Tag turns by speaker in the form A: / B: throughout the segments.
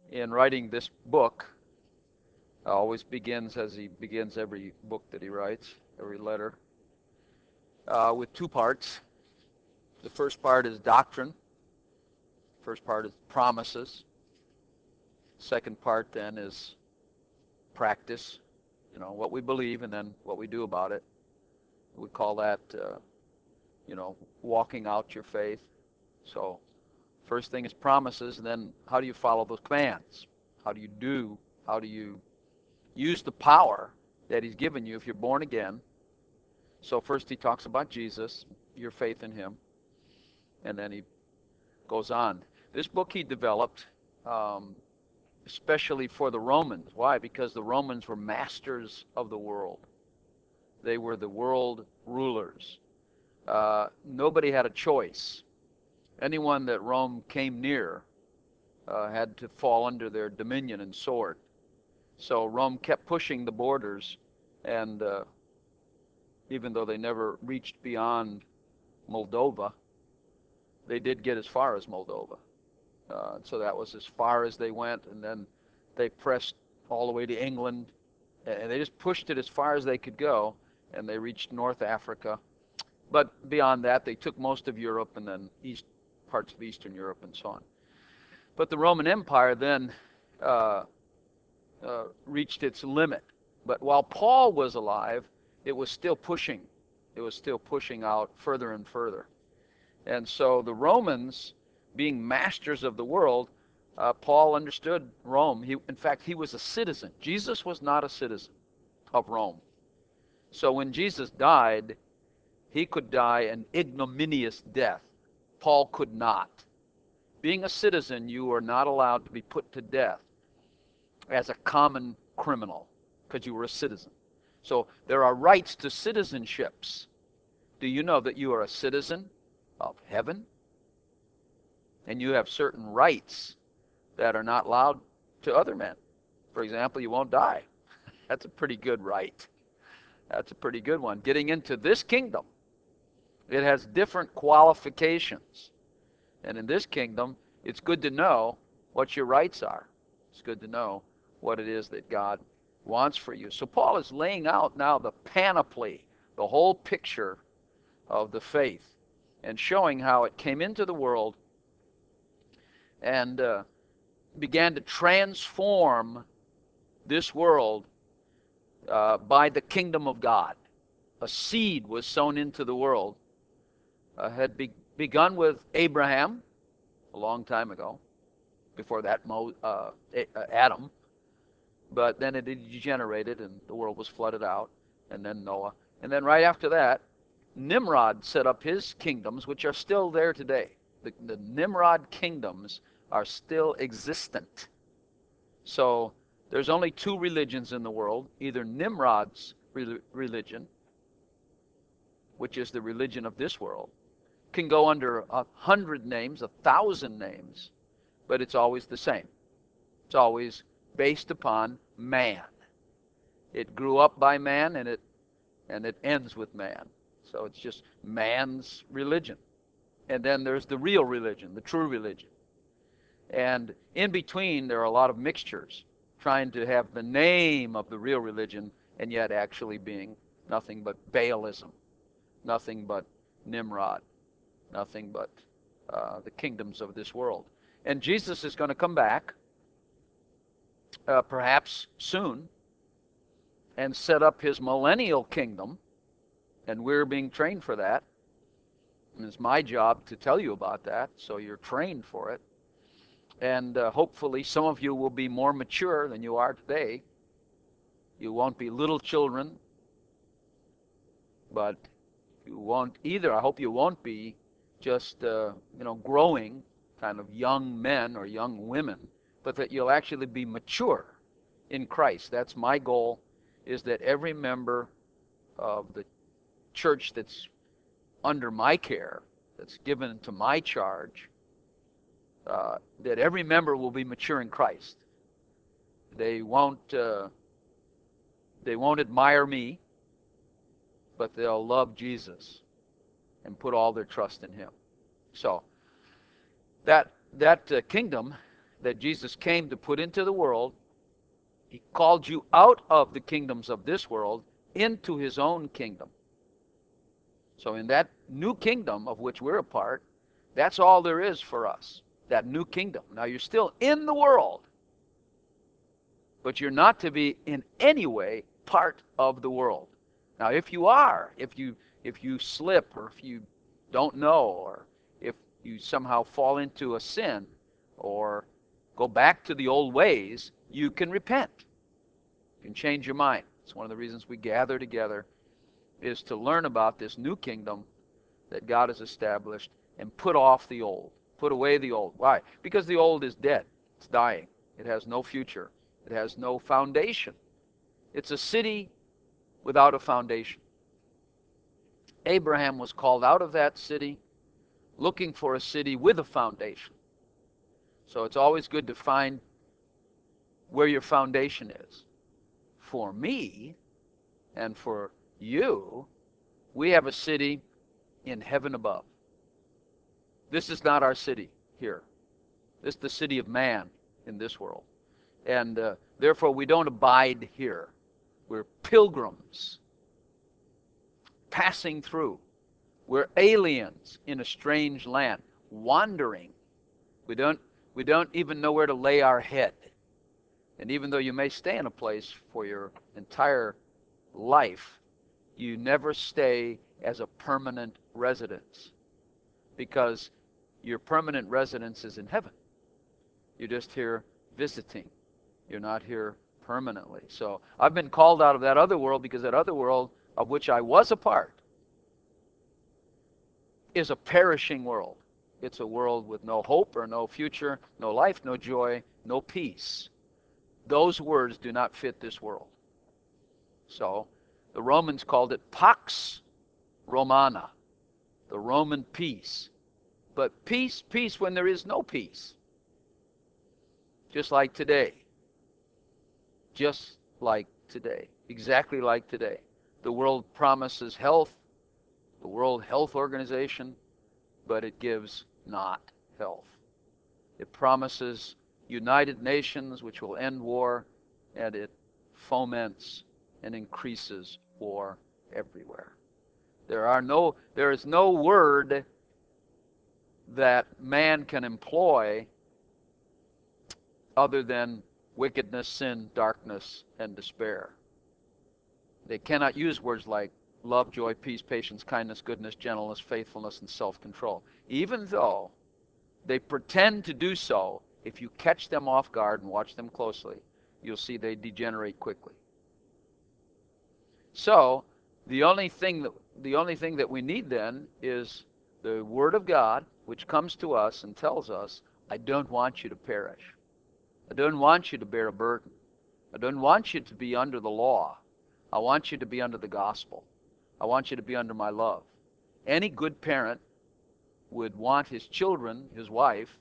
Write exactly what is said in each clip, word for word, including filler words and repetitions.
A: in writing this book, always begins as he begins every book that he writes, every letter, uh, with two parts. The first part is doctrine. First part is promises. Second part then is practice. You know, what we believe and then what we do about it. We call that, uh, you know, walking out your faith. So first thing is promises, and then how do you follow those commands? How do you do? How do you use the power that he's given you if you're born again? So first he talks about Jesus, your faith in him, and then he goes on. This book he developed um, especially for the Romans. Why? Because the Romans were masters of the world. They were the world rulers. Uh, nobody had a choice. Anyone that Rome came near uh, had to fall under their dominion and sword. So Rome kept pushing the borders, and uh, even though they never reached beyond Moldova, they did get as far as Moldova. Uh, so that was as far as they went, and then they pressed all the way to England, and they just pushed it as far as they could go, and they reached North Africa. But beyond that, they took most of Europe and then east parts of Eastern Europe and so on. But the Roman Empire then uh, uh, reached its limit. But while Paul was alive, it was still pushing. It was still pushing out further and further. And so the Romans, being masters of the world, uh, Paul understood Rome. He, in fact, he was a citizen. Jesus was not a citizen of Rome. So when Jesus died, he could die an ignominious death. Paul could not. Being a citizen, you are not allowed to be put to death as a common criminal because you were a citizen. So there are rights to citizenships. Do you know that you are a citizen of heaven? And you have certain rights that are not allowed to other men. For example, you won't die. That's a pretty good right. That's a pretty good one. Getting into this kingdom, it has different qualifications. And in this kingdom, it's good to know what your rights are. It's good to know what it is that God wants for you. So Paul is laying out now the panoply, the whole picture of the faith, and showing how it came into the world and uh, began to transform this world uh, by the kingdom of God. A seed was sown into the world. Uh, had be- begun with Abraham a long time ago, before that Mo- uh, Adam, but then it degenerated and the world was flooded out, and then Noah. And then right after that, Nimrod set up his kingdoms, which are still there today. The, the Nimrod kingdoms are still existent. So there's only two religions in the world, either Nimrod's re- religion, which is the religion of this world, can go under a hundred names, a thousand names, but it's always the same. It's always based upon man. It grew up by man, and it and it ends with man. So it's just man's religion. And then there's the real religion, the true religion. And in between, there are a lot of mixtures, trying to have the name of the real religion and yet actually being nothing but Baalism, nothing but Nimrod, nothing but uh, the kingdoms of this world. And Jesus is going to come back, uh, perhaps soon, and set up his millennial kingdom, and we're being trained for that. And it's my job to tell you about that, so you're trained for it. And uh, hopefully some of you will be more mature than you are today. You won't be little children, but you won't either. I hope you won't be just, uh, you know, growing kind of young men or young women, but that you'll actually be mature in Christ. That's my goal, is that every member of the church that's under my care, that's given to my charge, uh, that every member will be mature in Christ. They won't uh, they won't admire me, but they'll love Jesus and put all their trust in him. So that that uh, kingdom that Jesus came to put into the world. He called you out of the kingdoms of this world into his own kingdom. So in that new kingdom of which we're a part, that's all there is for us, that new kingdom. Now you're still in the world, but you're not to be in any way part of the world. Now if you are, if you if you slip, or if you don't know, or if you somehow fall into a sin or go back to the old ways, you can repent. You can change your mind. It's one of the reasons we gather together, is to learn about this new kingdom that God has established and put off the old. Put away the old. Why? Because the old is dead. It's dying. It has no future. It has no foundation. It's a city without a foundation. Abraham was called out of that city looking for a city with a foundation. So it's always good to find where your foundation is. For me and for you, we have a city in heaven above. This is not our city here. This is the city of man in this world. And uh, therefore we don't abide here. We're pilgrims passing through. We're aliens in a strange land, wandering. We don't, we don't even know where to lay our head. And even though you may stay in a place for your entire life, you never stay as a permanent residence, because your permanent residence is in heaven. You're just here visiting. You're not here permanently. So I've been called out of that other world, because that other world of which I was a part is a perishing world. It's a world with no hope or no future, no life, no joy, no peace. Those words do not fit this world. So the Romans called it Pax Romana, the Roman peace. But peace, peace when there is no peace. Just like today. Just like today. Exactly like today. The world promises health, the World Health Organization, but it gives not health. It promises United Nations, which will end war, and it foments and increases war everywhere. There are no, there is no word that man can employ other than wickedness, sin, darkness, and despair. They cannot use words like love, joy, peace, patience, kindness, goodness, gentleness, faithfulness, and self-control. Even though they pretend to do so, if you catch them off guard and watch them closely, you'll see they degenerate quickly. So, the only thing that, the only thing that we need then is the Word of God, which comes to us and tells us, I don't want you to perish. I don't want you to bear a burden. I don't want you to be under the law. I want you to be under the gospel. I want you to be under my love. Any good parent would want his children, his wife,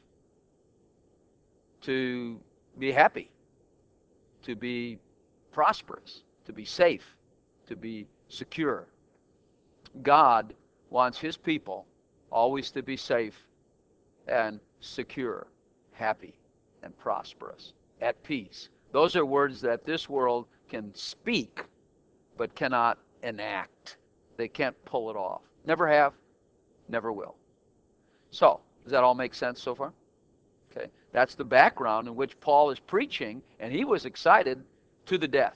A: to be happy, to be prosperous, to be safe, to be secure. God wants his people always to be safe and secure, happy and prosperous, at peace. Those are words that this world can speak but cannot enact. They can't pull it off. Never have, never will. So, does that all make sense so far? Okay, that's the background in which Paul is preaching, and he was excited to the death.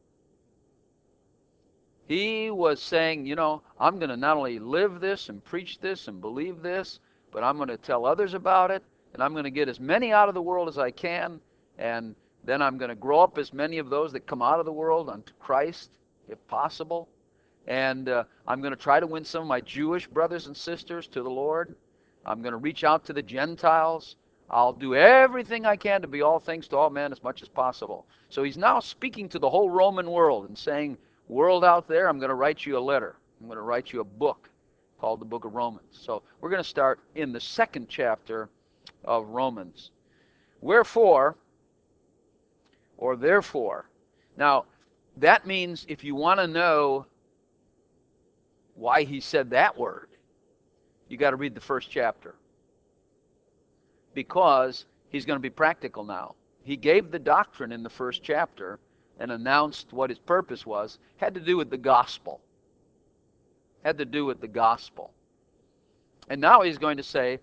A: He was saying, you know, I'm going to not only live this and preach this and believe this, but I'm going to tell others about it, and I'm going to get as many out of the world as I can, and then I'm going to grow up as many of those that come out of the world unto Christ, if possible. And uh, I'm going to try to win some of my Jewish brothers and sisters to the Lord. I'm going to reach out to the Gentiles. I'll do everything I can to be all things to all men as much as possible. So he's now speaking to the whole Roman world and saying, world out there, I'm going to write you a letter. I'm going to write you a book called the Book of Romans. So we're going to start in the second chapter of Romans. Wherefore, or therefore. Now, that means if you want to know why he said that word, you got to read the first chapter. Because He's going to be practical now. He gave the doctrine in the first chapter and announced what his purpose was. Had to do with the gospel. Had to do with the gospel. And now he's going to say,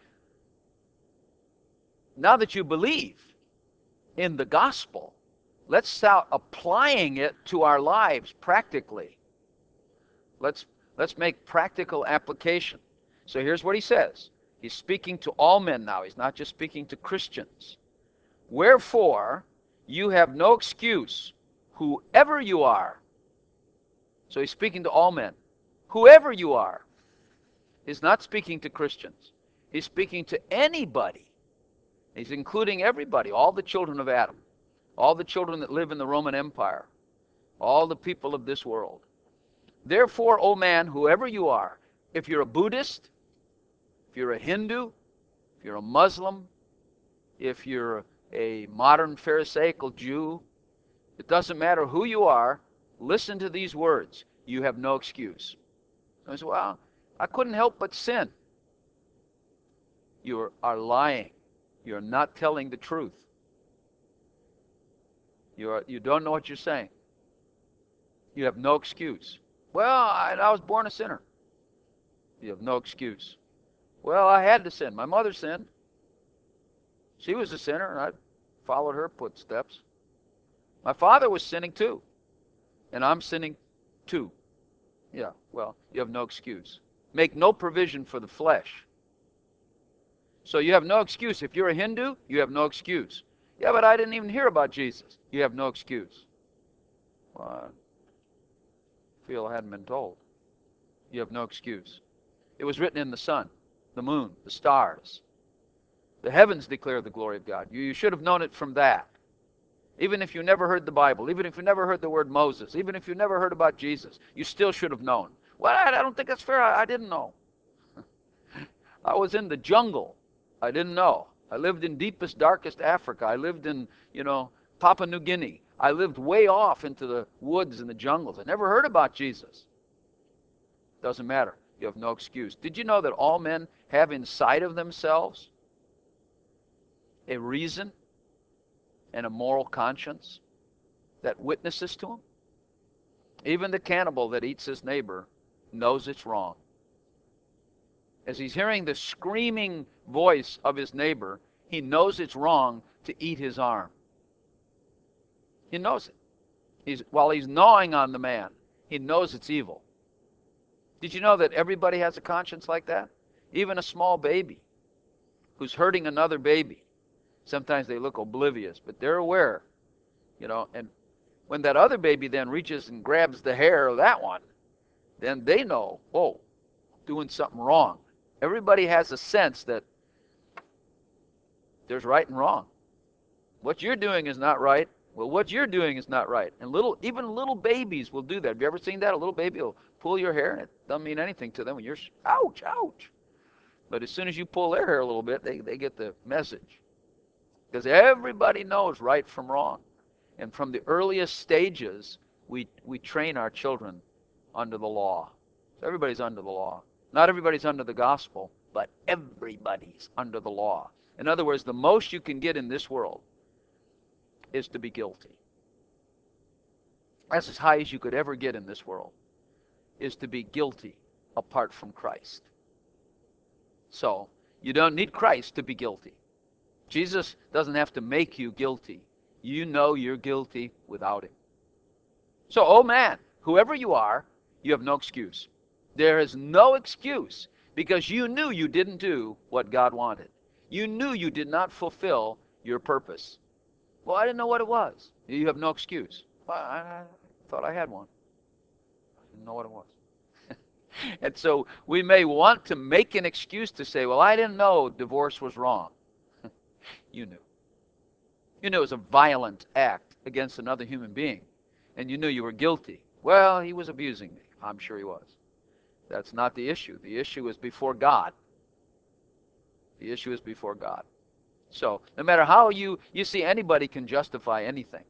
A: now that you believe in the gospel, let's start applying it to our lives practically. Let's, let's make practical application. So here's what he says. He's speaking to all men now. He's not just speaking to Christians. Wherefore, you have no excuse, whoever you are. So he's speaking to all men. Whoever you are. He's not speaking to Christians. He's speaking to anybody. He's including everybody, all the children of Adam, all the children that live in the Roman Empire, all the people of this world. Therefore, O man, whoever you are, if you're a Buddhist, if you're a Hindu, if you're a Muslim, if you're a modern Pharisaical Jew, it doesn't matter who you are, listen to these words. You have no excuse. I said, well, I couldn't help but sin. You are lying. You're not telling the truth. You are, you don't know what you're saying. You have no excuse. Well, I, I was born a sinner. You have no excuse. Well, I had to sin. My mother sinned. She was a sinner, and I followed her footsteps. My father was sinning too, and I'm sinning too. Yeah, well, you have no excuse. Make no provision for the flesh. So you have no excuse. If you're a Hindu, you have no excuse. Yeah, but I didn't even hear about Jesus. You have no excuse. Well, I feel I hadn't been told. You have no excuse. It was written in the sun, the moon, the stars. The heavens declare the glory of God. You, you should have known it from that. Even if you never heard the Bible, even if you never heard the word Moses, even if you never heard about Jesus, you still should have known. Well, I, I don't think that's fair. I, I didn't know. I was in the jungle. I didn't know. I lived in deepest, darkest Africa. I lived in, you know, Papua New Guinea. I lived way off into the woods and the jungles. I never heard about Jesus. Doesn't matter. You have no excuse. Did you know that all men have inside of themselves a reason and a moral conscience that witnesses to them? Even the cannibal that eats his neighbor knows it's wrong. As he's hearing the screaming voice of his neighbor, he knows it's wrong to eat his arm. He knows it. He's, while he's gnawing on the man, he knows it's evil. Did you know that everybody has a conscience like that? Even a small baby who's hurting another baby. Sometimes they look oblivious, but they're aware, you know, and when that other baby then reaches and grabs the hair of that one, then they know, oh, doing something wrong. Everybody has a sense that there's right and wrong. What you're doing is not right. Well, what you're doing is not right. And little, even little babies will do that. Have you ever seen that? A little baby will pull your hair, and it doesn't mean anything to them when you're, ouch, ouch. But as soon as you pull their hair a little bit, they, they get the message. Because everybody knows right from wrong. And from the earliest stages, we, we train our children under the law. So everybody's under the law. Not everybody's under the gospel, but everybody's under the law. In other words, the most you can get in this world is to be guilty. That's as high as you could ever get in this world, is to be guilty apart from Christ. So, you don't need Christ to be guilty. Jesus doesn't have to make you guilty. You know you're guilty without him. So, oh man, whoever you are, you have no excuse. There is no excuse because you knew you didn't do what God wanted. You knew you did not fulfill your purpose. Well, I didn't know what it was. You have no excuse. Well, I, I thought I had one. I didn't know what it was. And so we may want to make an excuse to say, well, I didn't know divorce was wrong. You knew. You knew it was a violent act against another human being. And you knew you were guilty. Well, he was abusing me. I'm sure he was. That's not the issue. The issue is before God. The issue is before God. So, no matter how you, you see, anybody can justify anything.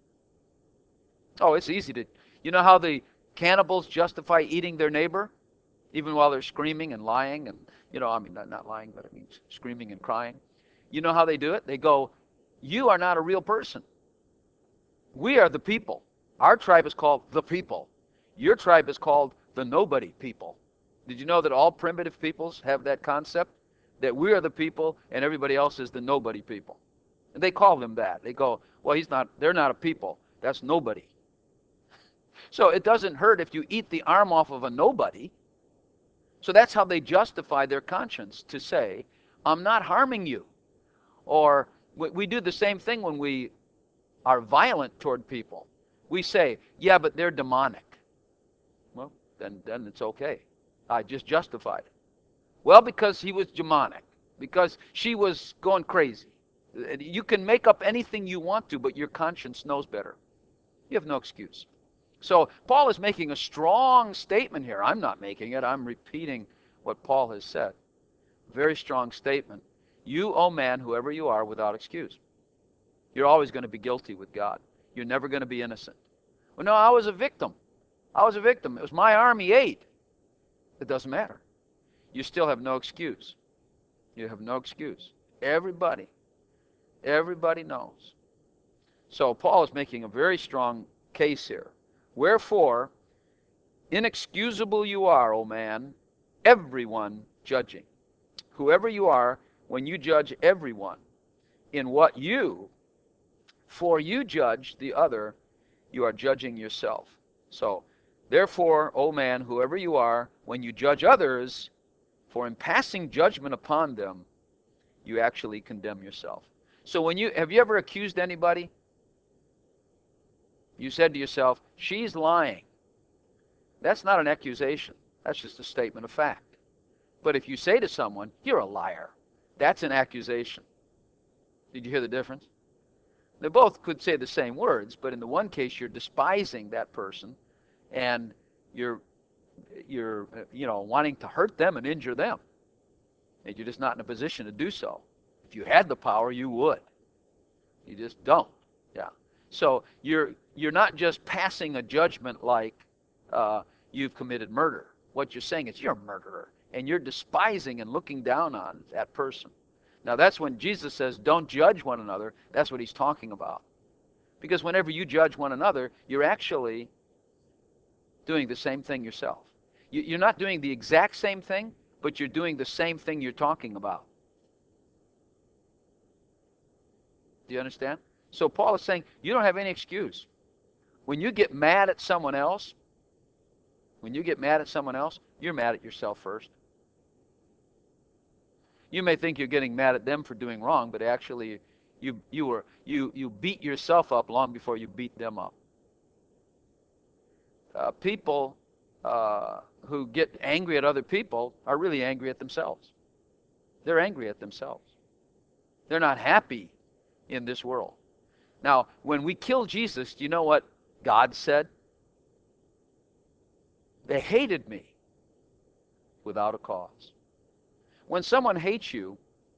A: Oh, it's easy to, you know how the cannibals justify eating their neighbor? Even while they're screaming and lying and, you know, I mean, not, not lying, but I mean screaming and crying. You know how they do it? They go, You are not a real person. We are the people. Our tribe is called the people. Your tribe is called the nobody people. Did you know that all primitive peoples have that concept? That we are the people and everybody else is the nobody people. And they call them that. They go, well, he's not, they're not a people. That's nobody. So it doesn't hurt if you eat the arm off of a nobody. So that's how they justify their conscience, to say, I'm not harming you. Or we do the same thing when we are violent toward people. We say, yeah, but they're demonic. Well, then, then it's okay. I just justified it. Well, because he was demonic. Because she was going crazy. You can make up anything you want to, but your conscience knows better. You have no excuse. So Paul is making a strong statement here. I'm not making it. I'm repeating what Paul has said. Very strong statement. You, O man, whoever you are, without excuse. You're always going to be guilty with God. You're never going to be innocent. Well, no, I was a victim. I was a victim. It was my arm he ate. It doesn't matter. You still have no excuse. You have no excuse. Everybody, everybody knows. So Paul is making a very strong case here. Wherefore, inexcusable you are, O man, everyone judging. Whoever you are, when you judge everyone in what you, for you judge the other, you are judging yourself. So, therefore, O man, whoever you are, when you judge others, for in passing judgment upon them, you actually condemn yourself. So when you, have you ever accused anybody? You said to yourself, she's lying. That's not an accusation. That's just a statement of fact. But if you say to someone, you're a liar, that's an accusation. Did you hear the difference? They both could say the same words, but in the one case you're despising that person and you're you're you know wanting to hurt them and injure them. And you're just not in a position to do so. If you had the power, you would. You just don't. Yeah. So you're you're not just passing a judgment like uh, you've committed murder. What you're saying is you're a murderer, and you're despising and looking down on that person. Now that's when Jesus says, don't judge one another. That's what he's talking about. Because whenever you judge one another, you're actually doing the same thing yourself. You're not doing the exact same thing, but you're doing the same thing you're talking about. Do you understand? So Paul is saying, you don't have any excuse. When you get mad at someone else, when you get mad at someone else, you're mad at yourself first. You may think you're getting mad at them for doing wrong, but actually you you were you you beat yourself up long before you beat them up. Uh, people uh, who get angry at other people are really angry at themselves. They're angry at themselves. They're not happy in this world. Now, when we kill Jesus, do you know what God said? They hated me without a cause. When someone hates you,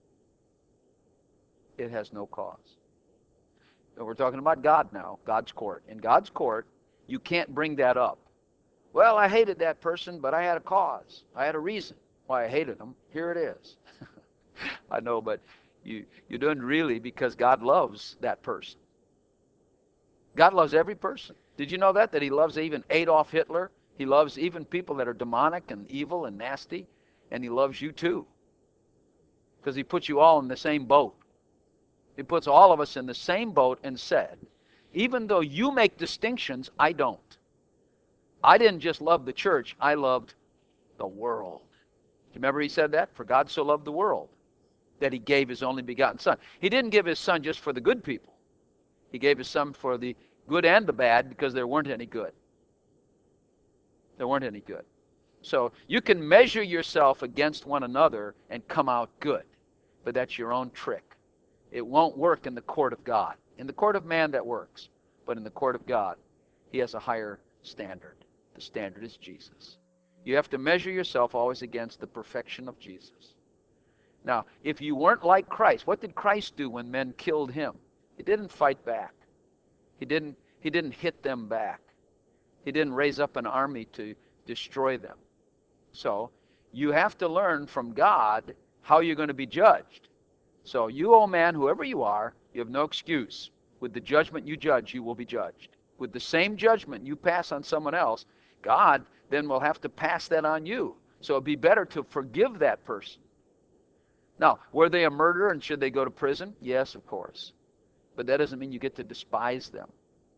A: it has no cause. And we're talking about God now, God's court. In God's court, you can't bring that up. Well, I hated that person, but I had a cause. I had a reason why I hated them. Here it is. I know, but you, you don't really, because God loves that person. God loves every person. Did you know that? That he loves even Adolf Hitler? He loves even people that are demonic and evil and nasty. And he loves you too. Because he puts you all in the same boat. He puts all of us in the same boat and said, even though you make distinctions, I don't. I didn't just love the church, I loved the world. Do you remember he said that? For God so loved the world that he gave his only begotten Son. He didn't give his Son just for the good people. He gave his Son for the good and the bad, because there weren't any good. There weren't any good. So you can measure yourself against one another and come out good, but that's your own trick. It won't work in the court of God. In the court of man that works, but in the court of God, he has a higher standard. The standard is Jesus. You have to measure yourself always against the perfection of Jesus. Now, if you weren't like Christ, what did Christ do when men killed him? He didn't fight back. He didn't, he didn't hit them back. He didn't raise up an army to destroy them. So, you have to learn from God how you're going to be judged. So, you, O man, whoever you are, You have no excuse. With the judgment you judge, you will be judged. With the same judgment you pass on someone else, God then will have to pass that on you. So it'd be better to forgive that person. Now, were they a murderer and should they go to prison? Yes, of course. But that doesn't mean you get to despise them.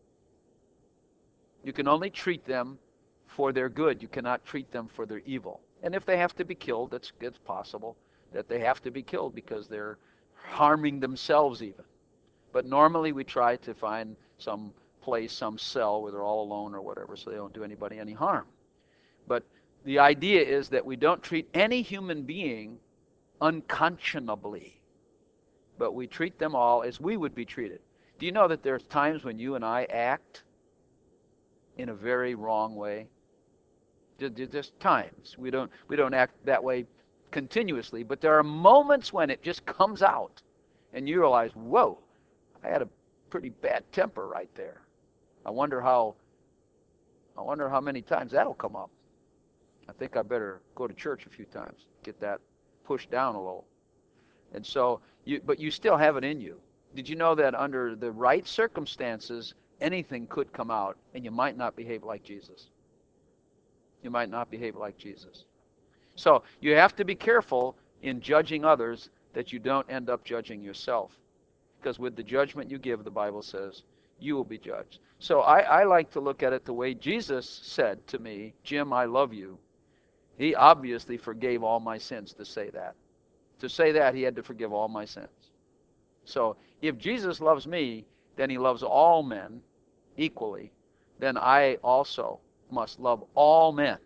A: You can only treat them for their good. You cannot treat them for their evil. And if they have to be killed, it's, it's possible that they have to be killed because they're harming themselves even. But normally we try to find some place, some cell where they're all alone or whatever, so they don't do anybody any harm. But the idea is that we don't treat any human being unconscionably, but we treat them all as we would be treated. Do you know that there's times when you and I act in a very wrong way? Just times. We don't, we don't act that way continuously, but there are moments when it just comes out and you realize, whoa, I had a pretty bad temper right there. I wonder how, I wonder how many times that'll come up. I think I better go to church a few times, get that pushed down a little. And so, you, but you still have it in you. Did you know that under the right circumstances, anything could come out and you might not behave like Jesus? You might not behave like Jesus. So you have to be careful in judging others that you don't end up judging yourself. Because with the judgment you give, the Bible says, you will be judged. So I, I like to look at it the way Jesus said to me, Jim, I love you. He obviously forgave all my sins to say that. To say that, he had to forgive all my sins. So if Jesus loves me, then he loves all men equally. Then I also must love all men.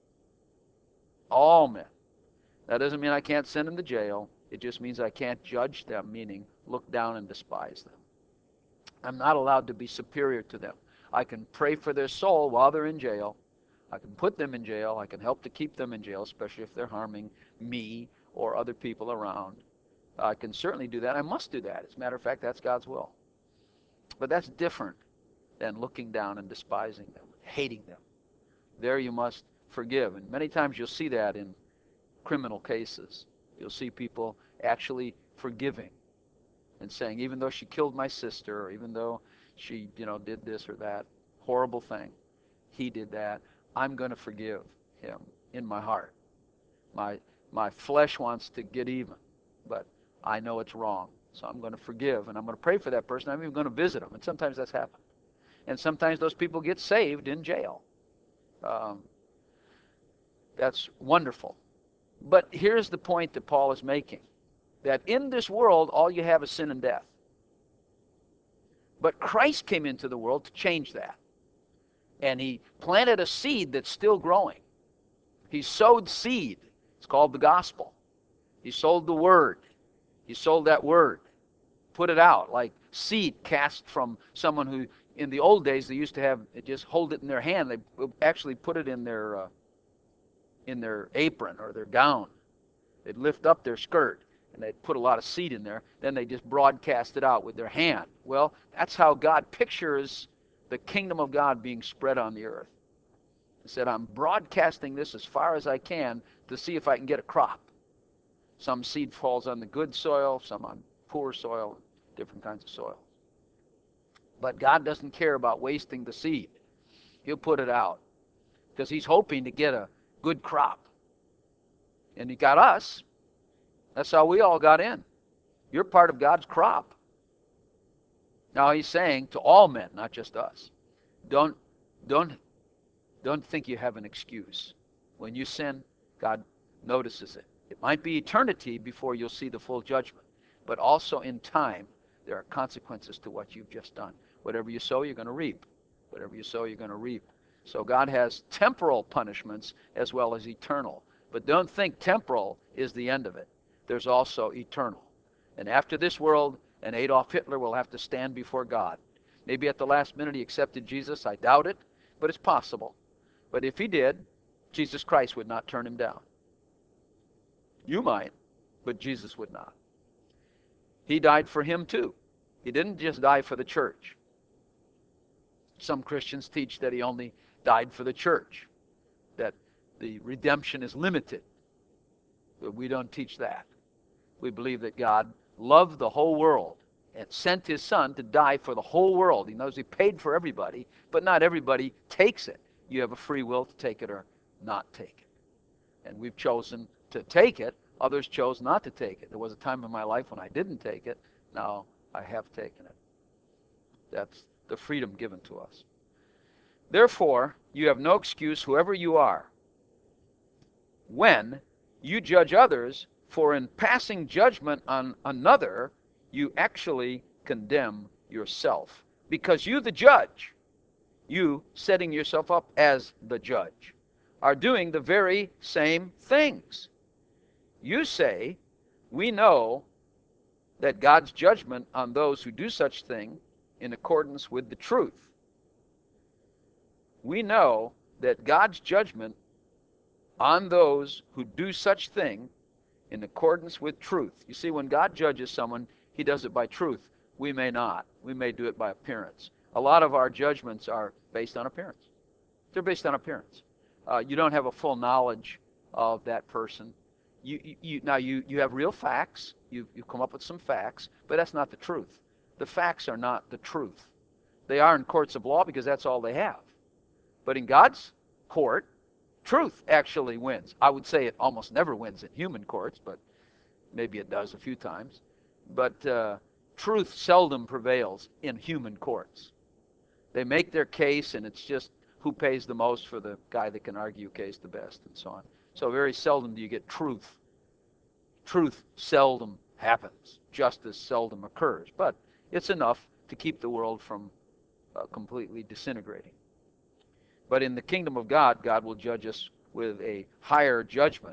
A: All men. That doesn't mean I can't send them to jail. It just means I can't judge them, meaning look down and despise them. I'm not allowed to be superior to them. I can pray for their soul while they're in jail. I can put them in jail. I can help to keep them in jail, especially if they're harming me or other people around. I can certainly do that. I must do that. As a matter of fact, that's God's will. But that's different than looking down and despising them, hating them. There you must forgive. And many times you'll see that in criminal cases. You'll see people actually forgiving and saying, even though she killed my sister, or even though she, you know, did this or that horrible thing, he did that, I'm going to forgive him in my heart. My my flesh wants to get even, but I know it's wrong. So I'm going to forgive, and I'm going to pray for that person. I'm even going to visit them. And sometimes that's happened. And sometimes those people get saved in jail. Um, that's wonderful. But here's the point that Paul is making, that in this world, all you have is sin and death. But Christ came into the world to change that. And he planted a seed that's still growing. He sowed seed. It's called the gospel. He sowed the word. He sowed that word. Put it out like seed cast from someone who, in the old days, they used to have, they just hold it in their hand. They actually put it in their, uh, in their apron or their gown. They'd lift up their skirt and they'd put a lot of seed in there. Then they just broadcast it out with their hand. Well, that's how God pictures the kingdom of God being spread on the earth. He said, I'm broadcasting this as far as I can to see if I can get a crop. Some seed falls on the good soil, some on poor soil, different kinds of soil. But God doesn't care about wasting the seed. He'll put it out because he's hoping to get a good crop. And he got us. That's how we all got in. You're part of God's crop. Now he's saying to all men, not just us, don't, don't, don't think you have an excuse. When you sin, God notices it. It might be eternity before you'll see the full judgment, but also in time, there are consequences to what you've just done. Whatever you sow, you're going to reap. Whatever you sow, you're going to reap. So God has temporal punishments as well as eternal. But don't think temporal is the end of it. There's also eternal. And after this world, and Adolf Hitler will have to stand before God. Maybe at the last minute he accepted Jesus. I doubt it, but it's possible. But if he did, Jesus Christ would not turn him down. You might, but Jesus would not. He died for him too. He didn't just die for the church. Some Christians teach that he only died for the church, that the redemption is limited. But we don't teach that. We believe that God loved the whole world and sent his son to die for the whole world. He knows he paid for everybody, but not everybody takes it. You have a free will to take it or not take it. And we've chosen to take it. Others chose not to take it. There was a time in my life when I didn't take it. Now I have taken it. That's the freedom given to us. Therefore, you have no excuse, whoever you are, when you judge others, for in passing judgment on another, you actually condemn yourself. Because you, the judge, you setting yourself up as the judge, are doing the very same things. You say, we know that God's judgment on those who do such thing in accordance with the truth. We know that God's judgment on those who do such thing in accordance with truth. You see, when God judges someone, he does it by truth. We may not. We may do it by appearance. A lot of our judgments are based on appearance. They're based on appearance. Uh, you don't have a full knowledge of that person. You, you, you, now, you, you have real facts. You, you come up with some facts, but that's not the truth. The facts are not the truth. They are in courts of law because that's all they have. But in God's court, truth actually wins. I would say it almost never wins in human courts, but maybe it does a few times. But uh, truth seldom prevails in human courts. They make their case, and it's just who pays the most for the guy that can argue a case the best, and so on. So very seldom do you get truth. Truth seldom happens. Justice seldom occurs. But it's enough to keep the world from uh, completely disintegrating. But in the kingdom of God, God will judge us with a higher judgment.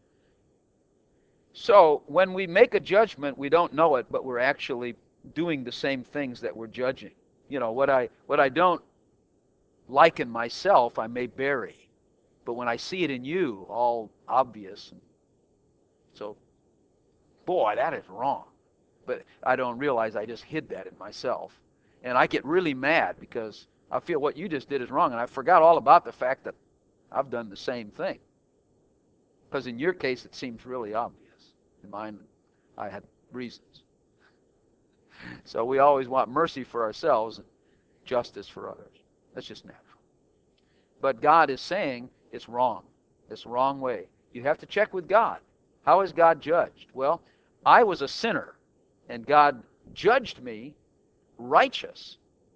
A: So when we make a judgment, we don't know it, but we're actually doing the same things that we're judging. You know, what I what I don't like in myself, I may bury. But when I see it in you, all obvious. And so, boy, that is wrong. But I don't realize I just hid that in myself. And I get really mad because I feel what you just did is wrong. And I forgot all about the fact that I've done the same thing. Because in your case, it seems really obvious. In mine, I had reasons. So we always want mercy for ourselves and justice for others. That's just natural. But God is saying it's wrong. It's the wrong way. You have to check with God. How is God judged? Well, I was a sinner, and God judged me righteous.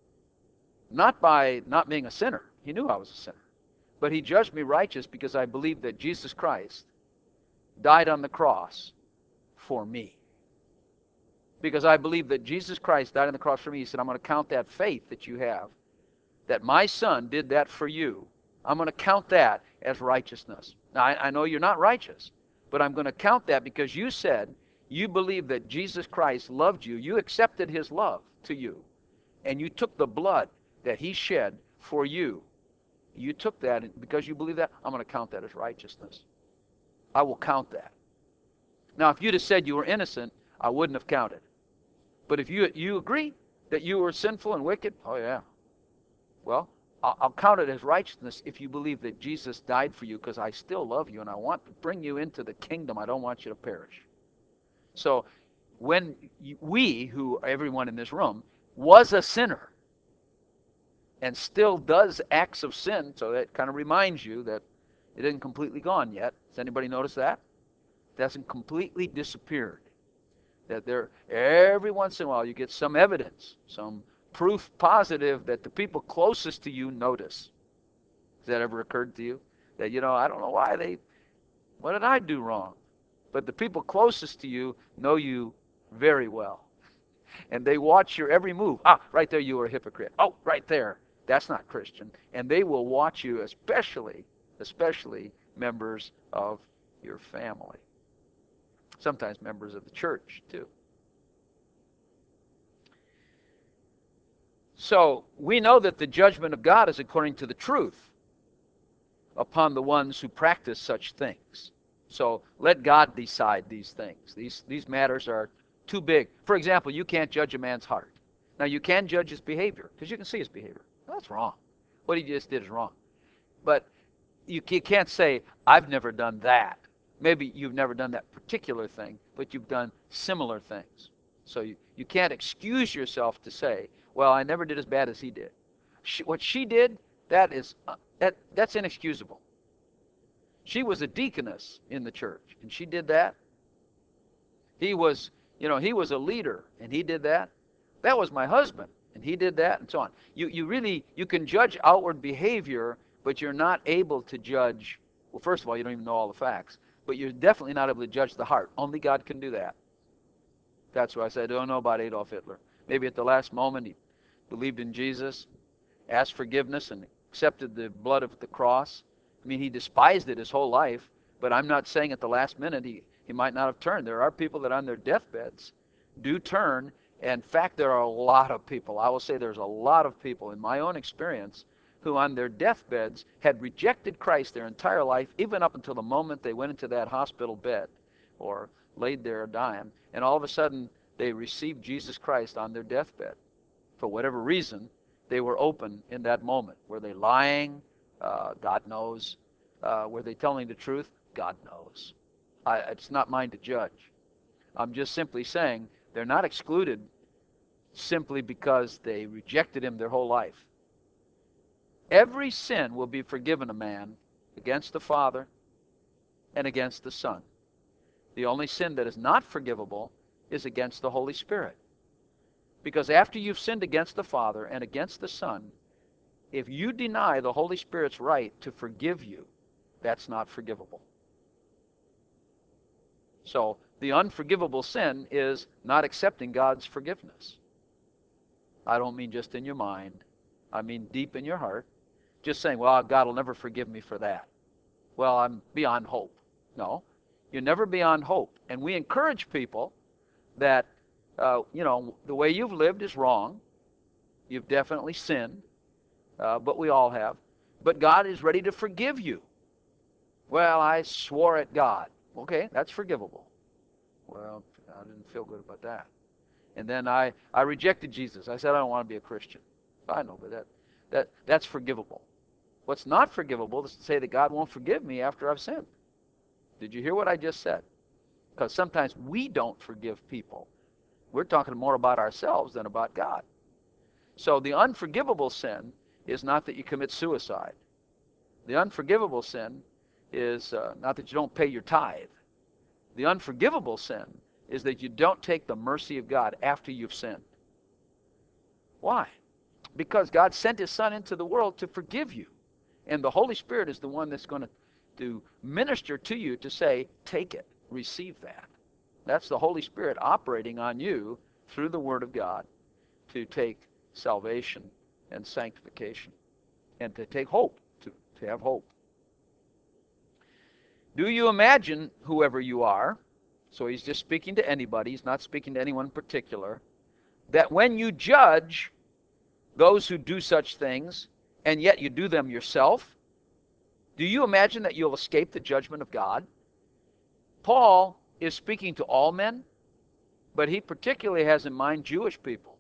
A: Not by not being a sinner. He knew I was a sinner. But he judged me righteous because I believed that Jesus Christ died on the cross for me. Because I believe that Jesus Christ died on the cross for me. He said, I'm going to count that faith that you have, that my son did that for you. I'm going to count that as righteousness. Now, I, I know you're not righteous, but I'm going to count that because you said you believe that Jesus Christ loved you. You accepted his love to you, and you took the blood that he shed for you. You took that, and because you believe that, I'm going to count that as righteousness. I will count that. Now, if you'd have said you were innocent, I wouldn't have counted. But if you you agree that you were sinful and wicked, oh yeah. Well, I'll, I'll count it as righteousness if you believe that Jesus died for you, because I still love you and I want to bring you into the kingdom. I don't want you to perish. So when we, who everyone in this room, was a sinner and still does acts of sin, so that kind of reminds you that it isn't completely gone yet. Does anybody notice that? It hasn't completely disappeared. That there, every once in a while, you get some evidence, some proof positive that the people closest to you notice. Has that ever occurred to you? That, you know, I don't know why they, what did I do wrong? But the people closest to you know you very well. And they watch your every move. Ah, right there you were a hypocrite. Oh, right there. That's not Christian. And they will watch you, especially, especially members of your family. Sometimes members of the church, too. So, we know that the judgment of God is according to the truth upon the ones who practice such things. So, let God decide these things. These, these matters are too big. For example, you can't judge a man's heart. Now, you can judge his behavior, because you can see his behavior. That's wrong. What he just did is wrong. But you, you can't say, I've never done that. Maybe you've never done that particular thing, but you've done similar things. So you, you can't excuse yourself to say, well, I never did as bad as he did. She, what she did, that is uh, that that's inexcusable. She was a deaconess in the church, and she did that. He was, you know, he was a leader, and he did that. That was my husband, and he did that, and so on. You, you really, you can judge outward behavior, but you're not able to judge, well, first of all, you don't even know all the facts, but you're definitely not able to judge the heart. Only God can do that. That's why I said, I don't know about Adolf Hitler. Maybe at the last moment he believed in Jesus, asked forgiveness, and accepted the blood of the cross. I mean, he despised it his whole life, but I'm not saying at the last minute he, he might not have turned. There are people that on their deathbeds do turn. And in fact, there are a lot of people, I will say there's a lot of people in my own experience who on their deathbeds had rejected Christ their entire life, even up until the moment they went into that hospital bed or laid there dying, and all of a sudden they received Jesus Christ on their deathbed. For whatever reason, they were open in that moment. Were they lying? Uh, God knows. Uh, were they telling the truth? God knows. I, it's not mine to judge. I'm just simply saying they're not excluded simply because they rejected him their whole life. Every sin will be forgiven a man against the Father and against the Son. The only sin that is not forgivable is against the Holy Spirit. Because after you've sinned against the Father and against the Son, if you deny the Holy Spirit's right to forgive you, that's not forgivable. So the unforgivable sin is not accepting God's forgiveness. I don't mean just in your mind. I mean deep in your heart. Just saying, well, God will never forgive me for that. Well, I'm beyond hope. No, you're never beyond hope. And we encourage people that, uh, you know, the way you've lived is wrong. You've definitely sinned, uh, but we all have. But God is ready to forgive you. Well, I swore at God. Okay, that's forgivable. Well, I didn't feel good about that. And then I, I rejected Jesus. I said, I don't want to be a Christian. I know, but that, that, that's forgivable. What's not forgivable is to say that God won't forgive me after I've sinned. Did you hear what I just said? Because sometimes we don't forgive people. We're talking more about ourselves than about God. So the unforgivable sin is not that you commit suicide. The unforgivable sin is uh, not that you don't pay your tithe. The unforgivable sin is that you don't take the mercy of God after you've sinned. Why? Because God sent his Son into the world to forgive you. And the Holy Spirit is the one that's going to, to minister to you to say, take it, receive that. That's the Holy Spirit operating on you through the Word of God to take salvation and sanctification and to take hope, to, to have hope. Do you imagine, whoever you are, so he's just speaking to anybody, he's not speaking to anyone in particular, that when you judge those who do such things, and yet you do them yourself, do you imagine that you'll escape the judgment of God? Paul is speaking to all men, but he particularly has in mind Jewish people.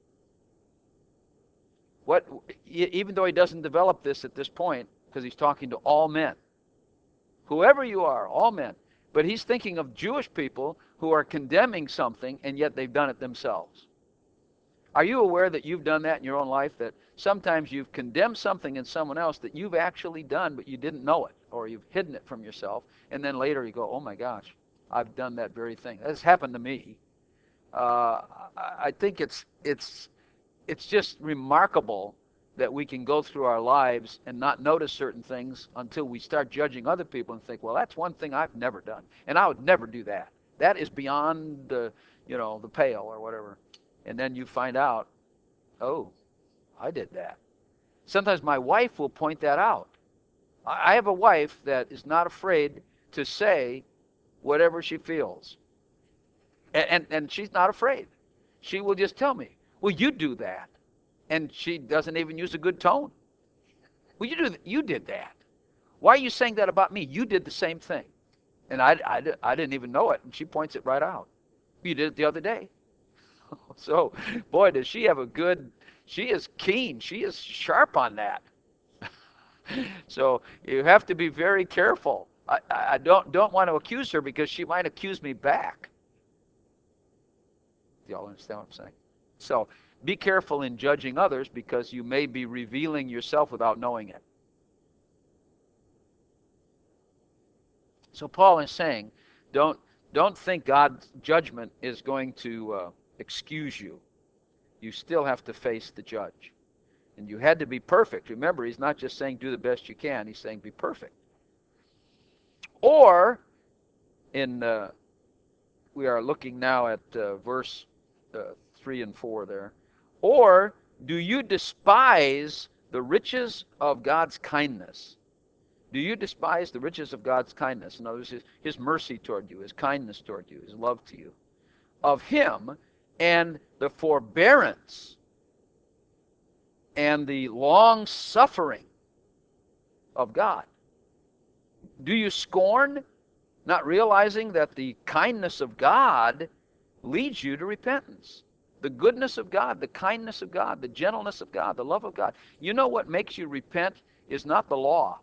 A: What, even though he doesn't develop this at this point, because he's talking to all men. Whoever you are, all men. But he's thinking of Jewish people who are condemning something, and yet they've done it themselves. Are you aware that you've done that in your own life, that sometimes you've condemned something in someone else that you've actually done, but you didn't know it, or you've hidden it from yourself, and then later you go, oh my gosh, I've done that very thing. That's happened to me. Uh, I think it's, it's, it's just remarkable that we can go through our lives and not notice certain things until we start judging other people and think, well, that's one thing I've never done, and I would never do that. That is beyond the, you know, the pale or whatever. And then you find out, oh, I did that. Sometimes my wife will point that out. I have a wife that is not afraid to say whatever she feels. And, and, and she's not afraid. She will just tell me, well, you do that. And she doesn't even use a good tone. Well, you, do th- you did that. Why are you saying that about me? You did the same thing. And I, I, I didn't even know it. And she points it right out. You did it the other day. So, boy, does she have a good, she is keen. She is sharp on that. So you have to be very careful. I, I don't, don't want to accuse her because she might accuse me back. Do y'all understand what I'm saying? So be careful in judging others because you may be revealing yourself without knowing it. So Paul is saying, don't, don't think God's judgment is going to uh, excuse you. You still have to face the judge. And you had to be perfect. Remember, he's not just saying do the best you can. He's saying be perfect. Or, in uh, we are looking now at uh, verse uh, three and four there. Or do you despise the riches of God's kindness? Do you despise the riches of God's kindness? In other words, his, his mercy toward you, his kindness toward you, his love to you. Of him and the forbearance and the long suffering of God. Do you scorn, not realizing that the kindness of God leads you to repentance? The goodness of God, the kindness of God, the gentleness of God, the love of God. You know what makes you repent is not the law.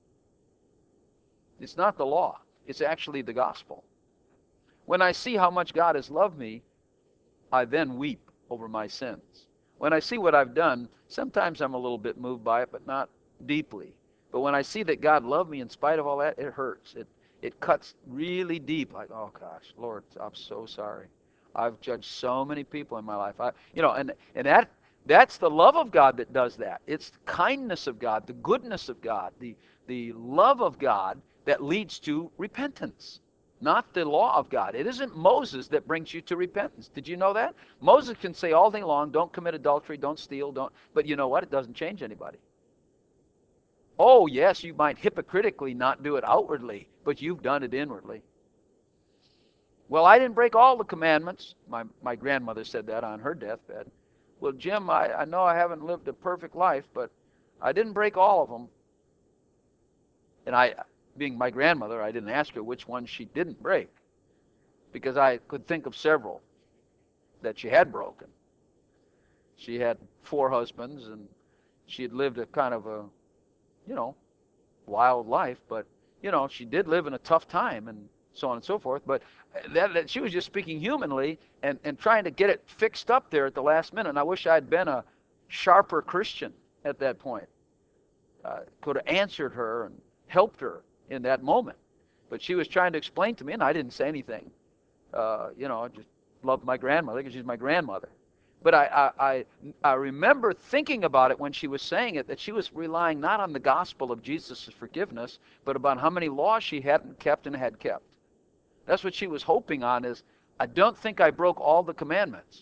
A: It's not the law. It's actually the gospel. When I see how much God has loved me, I then weep over my sins. When I see what I've done, sometimes I'm a little bit moved by it, but not deeply. But when I see that God loved me in spite of all that, it hurts. It it cuts really deep. Like, oh gosh, Lord, I'm so sorry. I've judged so many people in my life. I, you know, and and that that's the love of God that does that. It's the kindness of God, the goodness of God, the the love of God that leads to repentance. Not the law of God. It isn't Moses that brings you to repentance. Did you know that? Moses can say all day long, don't commit adultery, don't steal, don't. But you know what? It doesn't change anybody. Oh, yes, you might hypocritically not do it outwardly, but you've done it inwardly. Well, I didn't break all the commandments. My, my grandmother said that on her deathbed. Well, Jim, I, I know I haven't lived a perfect life, but I didn't break all of them. And I, being my grandmother, I didn't ask her which ones she didn't break, because I could think of several that she had broken. She had four husbands, and she had lived a kind of a, you know, wild life, but, you know, she did live in a tough time and so on and so forth. But that, that she was just speaking humanly and, and trying to get it fixed up there at the last minute. And I wish I'd been a sharper Christian at that point. Uh, could have answered her and helped her in that moment. But she was trying to explain to me, and I didn't say anything. Uh, you know, I just loved my grandmother because she's my grandmother. But I, I, I, I remember thinking about it when she was saying it, that she was relying not on the gospel of Jesus' forgiveness, but about how many laws she hadn't kept and had kept. That's what she was hoping on, is, I don't think I broke all the commandments.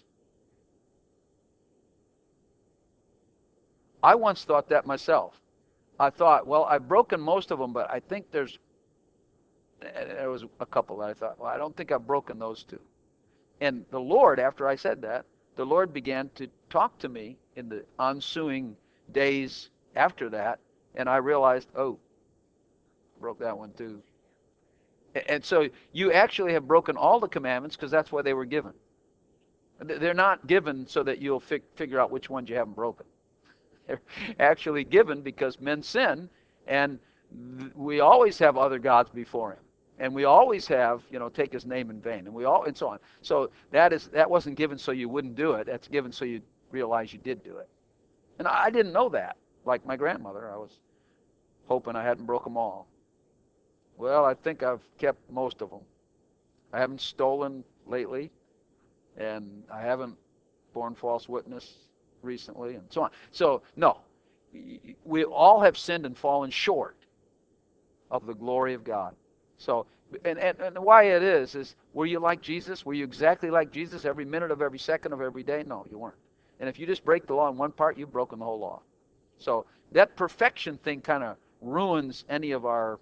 A: I once thought that myself. I thought, well, I've broken most of them, but I think there's, there was a couple that I thought, well, I don't think I've broken those two. And the Lord, after I said that, the Lord began to talk to me in the ensuing days after that, and I realized, oh, broke that one too. And so you actually have broken all the commandments because that's why they were given. They're not given so that you'll fi- figure out which ones you haven't broken. They're actually given because men sin, and th- we always have other gods before him. And we always have, you know, take his name in vain, and we all, and so on. So that is that wasn't given so you wouldn't do it. That's given so you realize you did do it. And I didn't know that. Like my grandmother, I was hoping I hadn't broke them all. Well, I think I've kept most of them. I haven't stolen lately, and I haven't borne false witness recently, and so on. So no, we all have sinned and fallen short of the glory of God. So, and, and, and why it is, is were you like Jesus? Were you exactly like Jesus every minute of every second of every day? No, you weren't. And if you just break the law in one part, you've broken the whole law. So that perfection thing kind of ruins any of our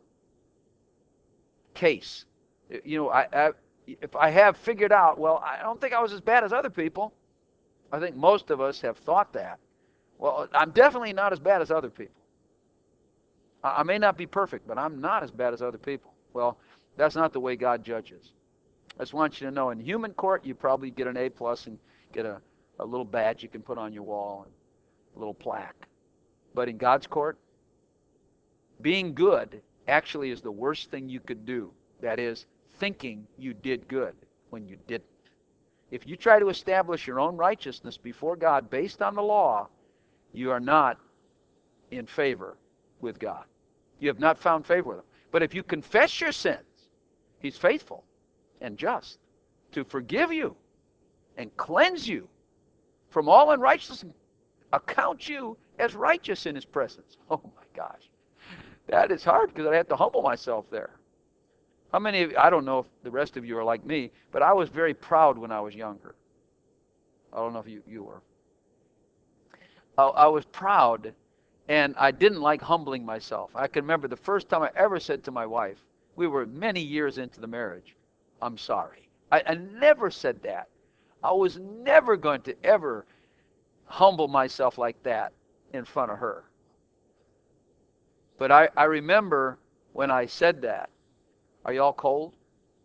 A: case. You know, I, I if I have figured out, well, I don't think I was as bad as other people. I think most of us have thought that. Well, I'm definitely not as bad as other people. I, I may not be perfect, but I'm not as bad as other people. Well, that's not the way God judges. I just want you to know, in human court, you probably get an A plus and get a, a little badge you can put on your wall and a little plaque. But in God's court, being good actually is the worst thing you could do. That is, thinking you did good when you didn't. If you try to establish your own righteousness before God based on the law, you are not in favor with God. You have not found favor with Him. But if you confess your sins, He's faithful and just to forgive you and cleanse you from all unrighteousness, and account you as righteous in His presence. Oh my gosh. That is hard because I have to humble myself there. How many of you, I don't know if the rest of you are like me, but I was very proud when I was younger. I don't know if you, you were. I, I was proud, and I didn't like humbling myself. I can remember the first time I ever said to my wife, we were many years into the marriage, I'm sorry. I, I never said that. I was never going to ever humble myself like that in front of her. But I, I remember when I said that. Are you all cold?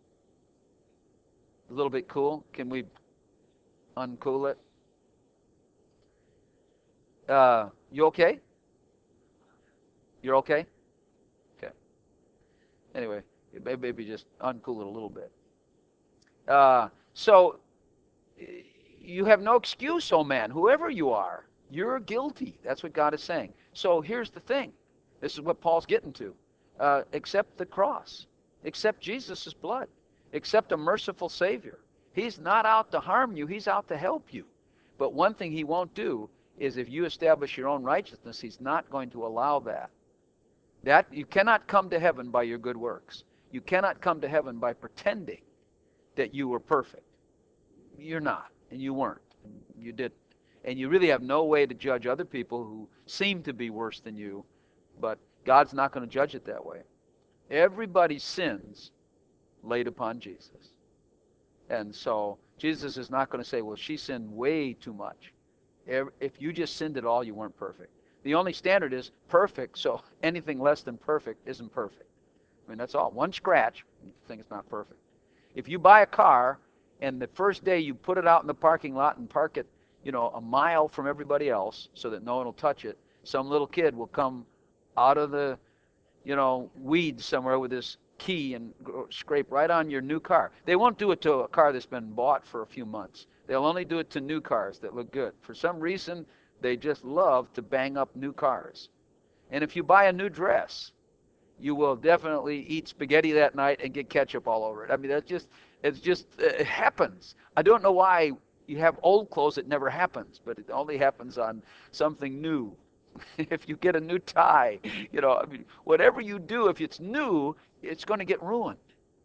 A: A little bit cool? Can we uncool it? Uh, you okay? You're okay? Okay. Anyway, maybe just uncool it a little bit. Uh, so, you have no excuse, oh man, whoever you are. You're guilty. That's what God is saying. So here's the thing. This is what Paul's getting to. Uh, accept the cross. Accept Jesus' blood. Accept a merciful Savior. He's not out to harm you. He's out to help you. But one thing He won't do is if you establish your own righteousness, He's not going to allow that. That you cannot come to heaven by your good works. You cannot come to heaven by pretending that you were perfect. You're not, and you weren't. You didn't. And you really have no way to judge other people who seem to be worse than you, but God's not going to judge it that way. Everybody's sins laid upon Jesus. And so Jesus is not going to say, well, she sinned way too much. If you just sinned at all, you weren't perfect. The only standard is perfect, so anything less than perfect isn't perfect. I mean, that's all. One scratch, you think it's not perfect. If you buy a car and the first day you put it out in the parking lot and park it, you know, a mile from everybody else so that no one will touch it, some little kid will come out of the, you know, weeds somewhere with his key and go, scrape right on your new car. They won't do it to a car that's been bought for a few months. They'll only do it to new cars that look good. For some reason, they just love to bang up new cars. And if you buy a new dress, you will definitely eat spaghetti that night and get ketchup all over it. I mean, that's just, it's just, it happens. I don't know why you have old clothes, it never happens, but it only happens on something new. If you get a new tie, you know, I mean, whatever you do, if it's new, it's going to get ruined.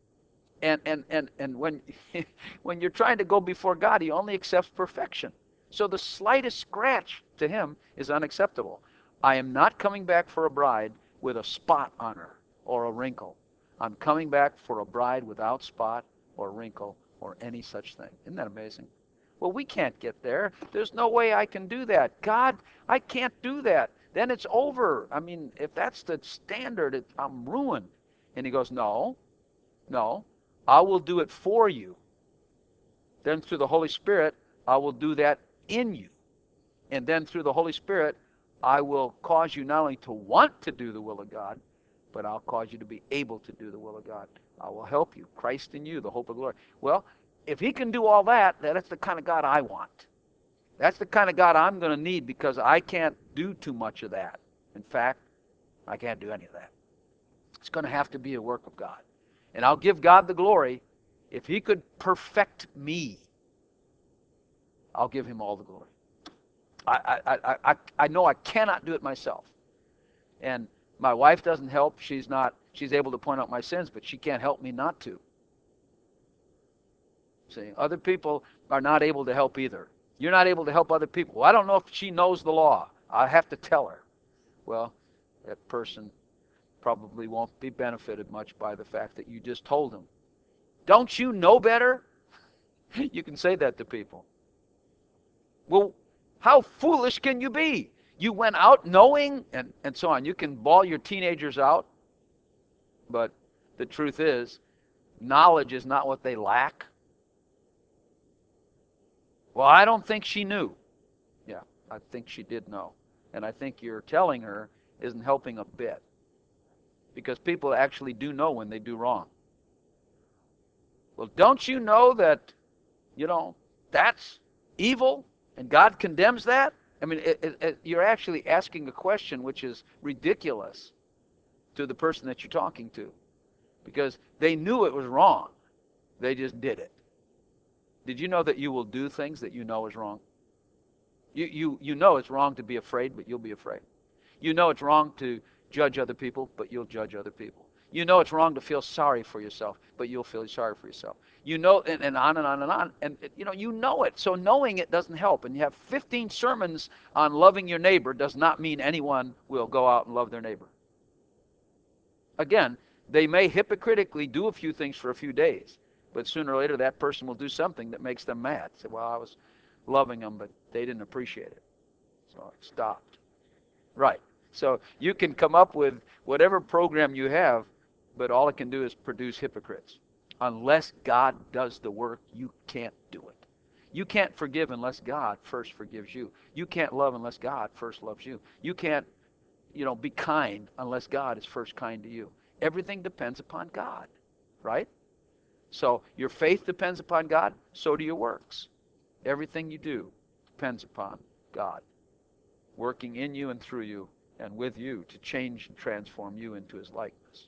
A: And and and and when when you're trying to go before God, He only accepts perfection. So the slightest scratch to Him is unacceptable. I am not coming back for a bride with a spot on her or a wrinkle. I'm coming back for a bride without spot or wrinkle or any such thing. Isn't that amazing? Well, we can't get there. There's no way I can do that. God, I can't do that. Then it's over. I mean, if that's the standard, it, I'm ruined. And He goes, no, no, I will do it for you. Then through the Holy Spirit, I will do that in you. And then through the Holy Spirit, I will cause you not only to want to do the will of God, but I'll cause you to be able to do the will of God. I will help you. Christ in you, the hope of glory. Well, if He can do all that, that's the kind of God I want. That's the kind of God I'm going to need because I can't do too much of that. In fact, I can't do any of that. It's going to have to be a work of God. And I'll give God the glory. If He could perfect me, I'll give Him all the glory. I, I, I, I know I cannot do it myself. And my wife doesn't help. She's not, she's able to point out my sins, but she can't help me not to. See, other people are not able to help either. You're not able to help other people. Well, I don't know if she knows the law. I have to tell her. Well, that person probably won't be benefited much by the fact that you just told them. Don't you know better? You can say that to people. Well, how foolish can you be? You went out knowing, and, and so on. You can bawl your teenagers out, but the truth is, knowledge is not what they lack. Well, I don't think she knew. Yeah, I think she did know. And I think you're telling her isn't helping a bit. Because people actually do know when they do wrong. Well, don't you know that, you know, That's evil, and God condemns that? I mean, it, it, it, you're actually asking a question which is ridiculous to the person that you're talking to, because they knew it was wrong. They just did it. Did you know that you will do things that you know is wrong? You, you, you know it's wrong to be afraid, but you'll be afraid. You know it's wrong to judge other people, but you'll judge other people. You know it's wrong to feel sorry for yourself, but you'll feel sorry for yourself. You know, and, and on and on and on. And, you know, you know it. So knowing it doesn't help. And you have fifteen sermons on loving your neighbor does not mean anyone will go out and love their neighbor. Again, they may hypocritically do a few things for a few days, but sooner or later that person will do something that makes them mad. Say, well, I was loving them, but they didn't appreciate it. So I stopped. Right. So you can come up with whatever program you have, but all it can do is produce hypocrites. Unless God does the work, you can't do it. You can't forgive unless God first forgives you. You can't love unless God first loves you. You can't, you know, be kind unless God is first kind to you. Everything depends upon God, right? So your faith depends upon God, so do your works. Everything you do depends upon God, working in you and through you and with you to change and transform you into his likeness.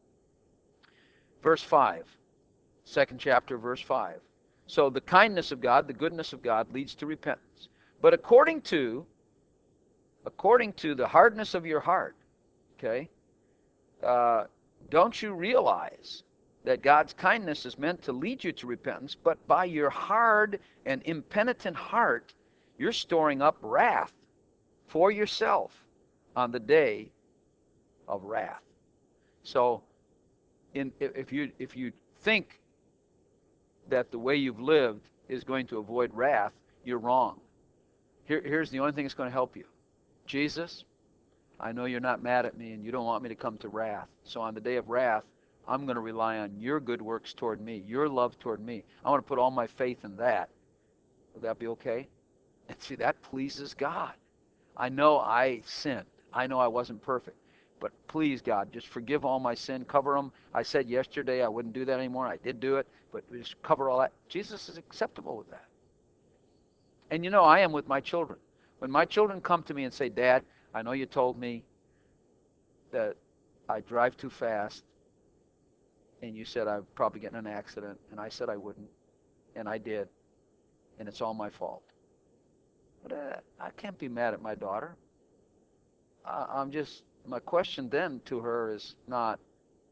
A: Verse five, second chapter, verse five. So the kindness of God, the goodness of God leads to repentance. But according to, according to the hardness of your heart, okay, uh, don't you realize that God's kindness is meant to lead you to repentance, but by your hard and impenitent heart, you're storing up wrath for yourself on the day of wrath. So in, if you if you think that the way you've lived is going to avoid wrath, you're wrong. Here, here's the only thing that's going to help you. Jesus, I know you're not mad at me and you don't want me to come to wrath. So on the day of wrath, I'm going to rely on your good works toward me, your love toward me. I want to put all my faith in that. Would that be okay? And see, that pleases God. I know I sinned. I know I wasn't perfect. But please, God, just forgive all my sin. Cover them. I said yesterday I wouldn't do that anymore. I did do it. But just cover all that. Jesus is acceptable with that. And you know, I am with my children. When my children come to me and say, Dad, I know you told me that I drive too fast, and you said I'd probably get in an accident, and I said I wouldn't, and I did, and it's all my fault. But uh, I can't be mad at my daughter. I, I'm just, my question then to her is not,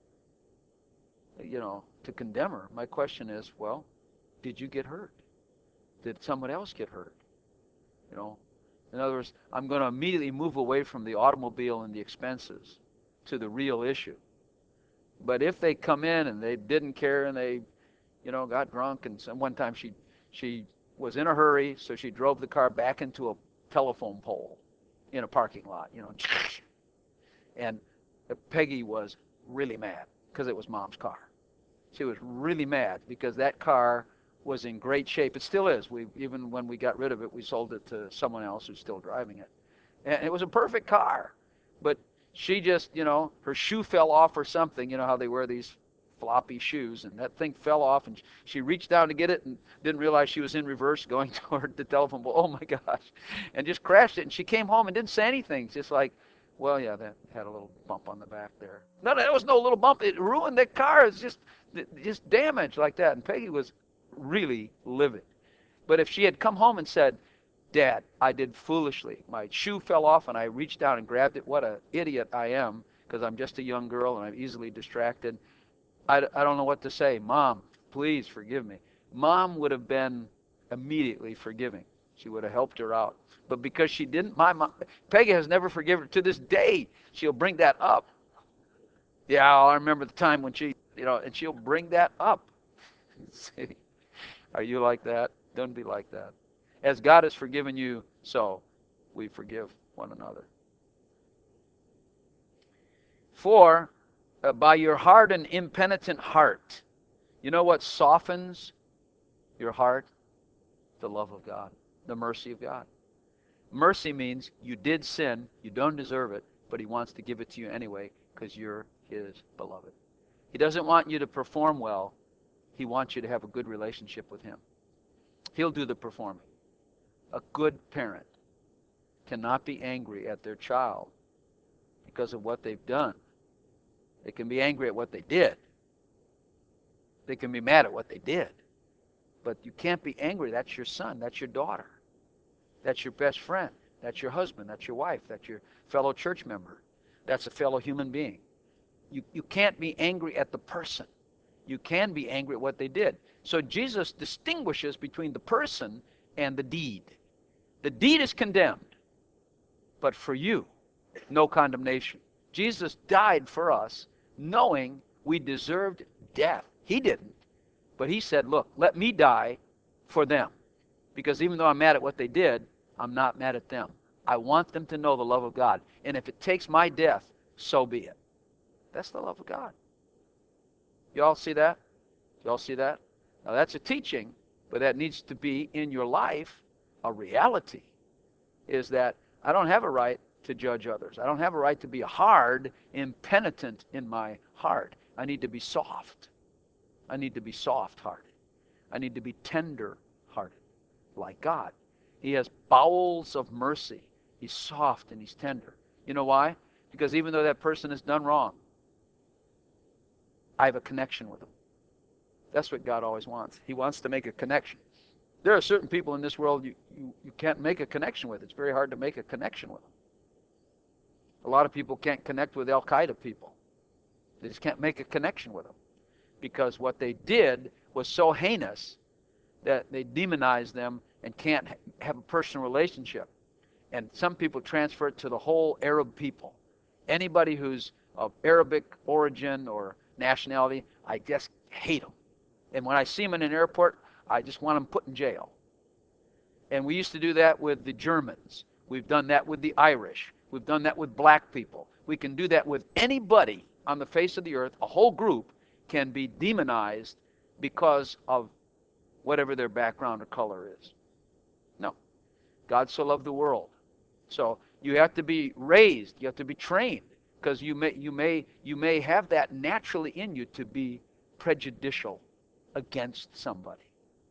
A: you know, to condemn her. My question is, well, did you get hurt? Did someone else get hurt? You know, in other words, I'm going to immediately move away from the automobile and the expenses to the real issue. But if they come in and they didn't care and they, you know, got drunk, and some, one time she she was in a hurry, so she drove the car back into a telephone pole in a parking lot, you know, and Peggy was really mad because it was Mom's car. She was really mad because that car was in great shape. It still is. We even when we got rid of it, we sold it to someone else who's still driving it. And it was a perfect car. But she just, you know, her shoe fell off or something. You know how they wear these floppy shoes, and that thing fell off, and she reached down to get it and didn't realize she was in reverse going toward the telephone pole. Oh my gosh. And just crashed it. And she came home and didn't say anything. Just like, well, yeah, that had a little bump on the back there. No, no, there was no little bump. It ruined the car. It's just, just damage like that. And Peggy was really livid. But if she had come home and said, Dad, I did foolishly. My shoe fell off and I reached down and grabbed it. What an idiot I am, because I'm just a young girl and I'm easily distracted. I, I don't know what to say. Mom, please forgive me. Mom would have been immediately forgiving. She would have helped her out. But because she didn't, my mom, Peggy has never forgiven her. To this day, she'll bring that up. Yeah, I remember the time when she, you know, and she'll bring that up. See, are you like that? Don't be like that. As God has forgiven you, so we forgive one another. For uh, by your hard and impenitent heart, you know what softens your heart? The love of God, the mercy of God. Mercy means you did sin, you don't deserve it, but he wants to give it to you anyway because you're his beloved. He doesn't want you to perform well. He wants you to have a good relationship with him. He'll do the performing. A good parent cannot be angry at their child because of what they've done. They can be angry at what they did. They can be mad at what they did. But you can't be angry. That's your son. That's your daughter. That's your best friend. That's your husband. That's your wife. That's your fellow church member. That's a fellow human being. You, you can't be angry at the person. You can be angry at what they did. So Jesus distinguishes between the person and the deed. The deed is condemned, but for you, no condemnation. Jesus died for us knowing we deserved death. He didn't, but he said, look, let me die for them. Because even though I'm mad at what they did, I'm not mad at them. I want them to know the love of God. And if it takes my death, so be it. That's the love of God. You all see that? You all see that? Now that's a teaching, but that needs to be in your life a reality. Is that I don't have a right to judge others. I don't have a right to be hard, impenitent in my heart. I need to be soft. I need to be soft-hearted. I need to be tender-hearted, like God. He has bowels of mercy. He's soft and he's tender. You know why? Because even though that person has done wrong, I have a connection with them. That's what God always wants. He wants to make a connection. There are certain people in this world you, you, you can't make a connection with. It's very hard to make a connection with them. A lot of people can't connect with Al-Qaeda people. They just can't make a connection with them. Because what they did was so heinous that they demonize them and can't have a personal relationship. And some people transfer it to the whole Arab people. Anybody who's of Arabic origin or nationality, I just hate them. And when I see them in an airport, I just want them put in jail. And we used to do that with the Germans. We've done that with the Irish. We've done that with black people. We can do that with anybody on the face of the earth. A whole group can be demonized because of whatever their background or color is. No. God so loved the world. So you have to be raised. You have to be trained. Because you may, you, may, you may have that naturally in you to be prejudicial against somebody.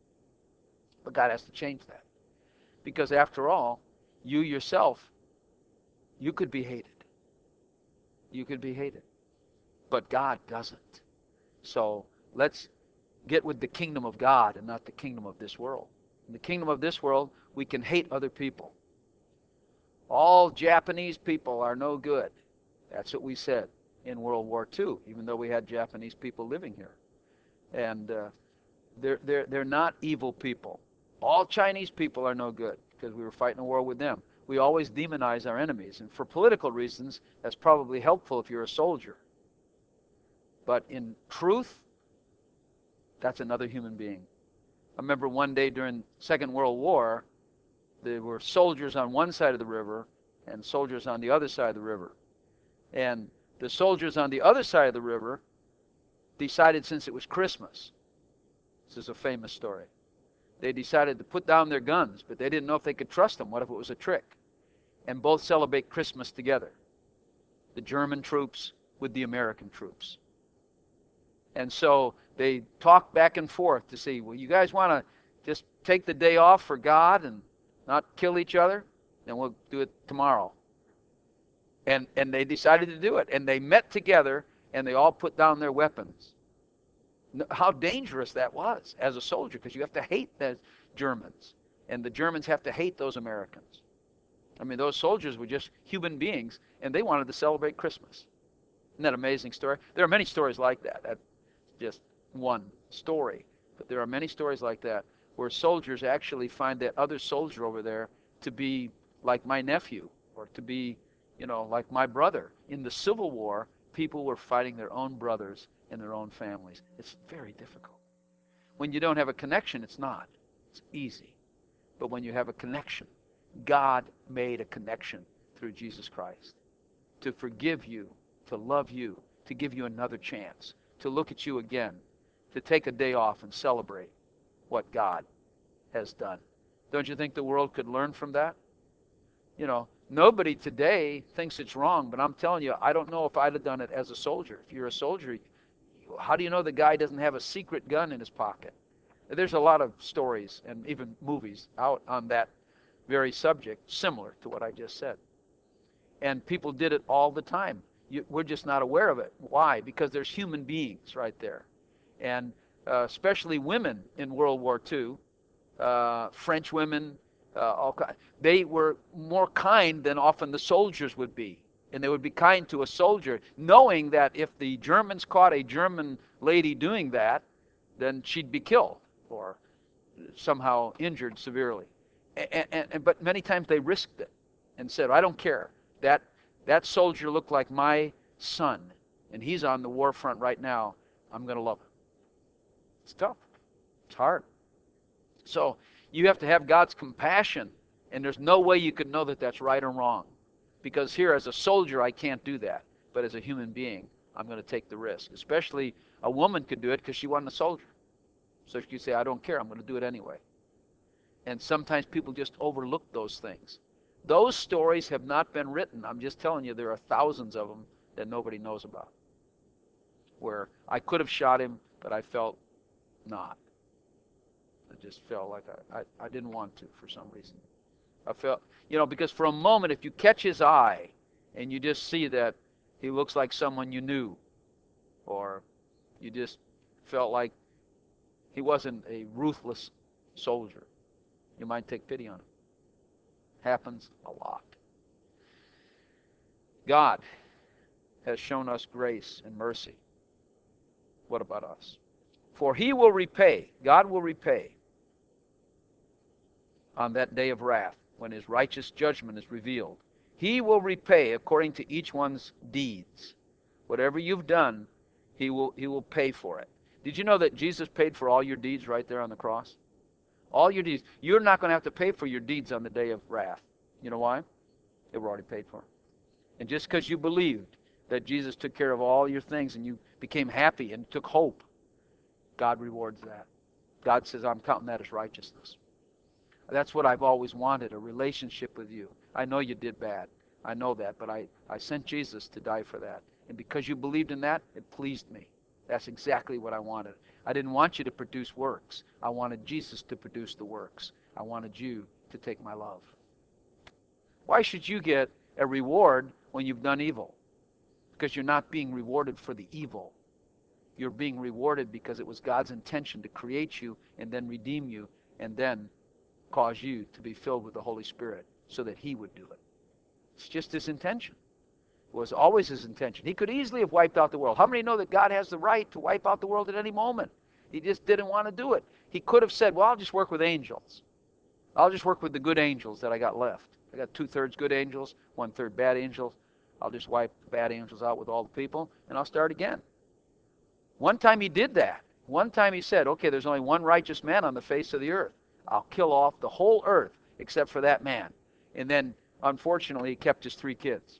A: But God has to change that. Because after all, you yourself, you could be hated. You could be hated. But God doesn't. So let's get with the kingdom of God and not the kingdom of this world. In the kingdom of this world, we can hate other people. All Japanese people are no good. That's what we said in World War Two, even though we had Japanese people living here. And uh, they're, they're, they're not evil people. All Chinese people are no good because we were fighting a war with them. We always demonize our enemies. And for political reasons, that's probably helpful if you're a soldier. But in truth, that's another human being. I remember one day during Second World War, there were soldiers on one side of the river and soldiers on the other side of the river. And the soldiers on the other side of the river decided, since it was Christmas, this is a famous story, they decided to put down their guns, but they didn't know if they could trust them. What if it was a trick? And both celebrate Christmas together. The German troops with the American troops. And so they talked back and forth to see, well, you guys want to just take the day off for God and not kill each other? Then we'll do it tomorrow. And, and they decided to do it. And they met together and they all put down their weapons. How dangerous that was as a soldier, because you have to hate the Germans. And the Germans have to hate those Americans. I mean, those soldiers were just human beings, and they wanted to celebrate Christmas. Isn't that an amazing story? There are many stories like that. That's just one story. But there are many stories like that where soldiers actually find that other soldier over there to be like my nephew or to be, you know, like my brother. In the Civil War, people were fighting their own brothers and their own families. It's very difficult. When you don't have a connection, it's not. It's easy. But when you have a connection, God made a connection through Jesus Christ to forgive you, to love you, to give you another chance, to look at you again, to take a day off and celebrate what God has done. Don't you think the world could learn from that? You know, nobody today thinks it's wrong, but I'm telling you, I don't know if I'd have done it as a soldier. If you're a soldier, how do you know the guy doesn't have a secret gun in his pocket? There's a lot of stories and even movies out on that very subject, similar to what I just said. And people did it all the time. You, we're just not aware of it. Why? Because there's human beings right there. And uh, especially women in World War Two, uh, French women, uh, all kind, they were more kind than often the soldiers would be. And they would be kind to a soldier, knowing that if the Germans caught a German lady doing that, then she'd be killed or somehow injured severely. And, and, and, but many times they risked it and said, I don't care. That, that soldier looked like my son, and he's on the war front right now. I'm going to love him. It's tough. It's hard. So you have to have God's compassion, and there's no way you could know that that's right or wrong. Because here, as a soldier, I can't do that. But as a human being, I'm going to take the risk. Especially a woman could do it because she wasn't a soldier. So she could say, I don't care. I'm going to do it anyway. And sometimes people just overlook those things. Those stories have not been written. I'm just telling you, there are thousands of them that nobody knows about. Where I could have shot him, but I felt not. I just felt like I, I, I didn't want to for some reason. I felt, you know, because for a moment, if you catch his eye and you just see that he looks like someone you knew, or you just felt like he wasn't a ruthless soldier, you might take pity on him. Happens a lot. God has shown us grace and mercy. What about us? For he will repay, God will repay on that day of wrath when his righteous judgment is revealed. He will repay according to each one's deeds. Whatever you've done, he will, he will pay for it. Did you know that Jesus paid for all your deeds right there on the cross? All your deeds. You're not going to have to pay for your deeds on the day of wrath. You know why? They were already paid for. And just because you believed that Jesus took care of all your things and you became happy and took hope, God rewards that. God says, I'm counting that as righteousness. That's what I've always wanted, a relationship with you. I know you did bad. I know that, but I, I sent Jesus to die for that. And because you believed in that, it pleased me. That's exactly what I wanted. I didn't want you to produce works. I wanted Jesus to produce the works. I wanted you to take my love. Why should you get a reward when you've done evil? Because you're not being rewarded for the evil. You're being rewarded because it was God's intention to create you and then redeem you and then cause you to be filled with the Holy Spirit so that he would do it. It's just his intention. It was always his intention. He could easily have wiped out the world. How many know that God has the right to wipe out the world at any moment? He just didn't want to do it. He could have said, well, I'll just work with angels. I'll just work with the good angels that I got left. I got two-thirds good angels, one-third bad angels. I'll just wipe the bad angels out with all the people, and I'll start again. One time he did that. One time he said, okay, there's only one righteous man on the face of the earth. I'll kill off the whole earth except for that man. And then, unfortunately, he kept his three kids.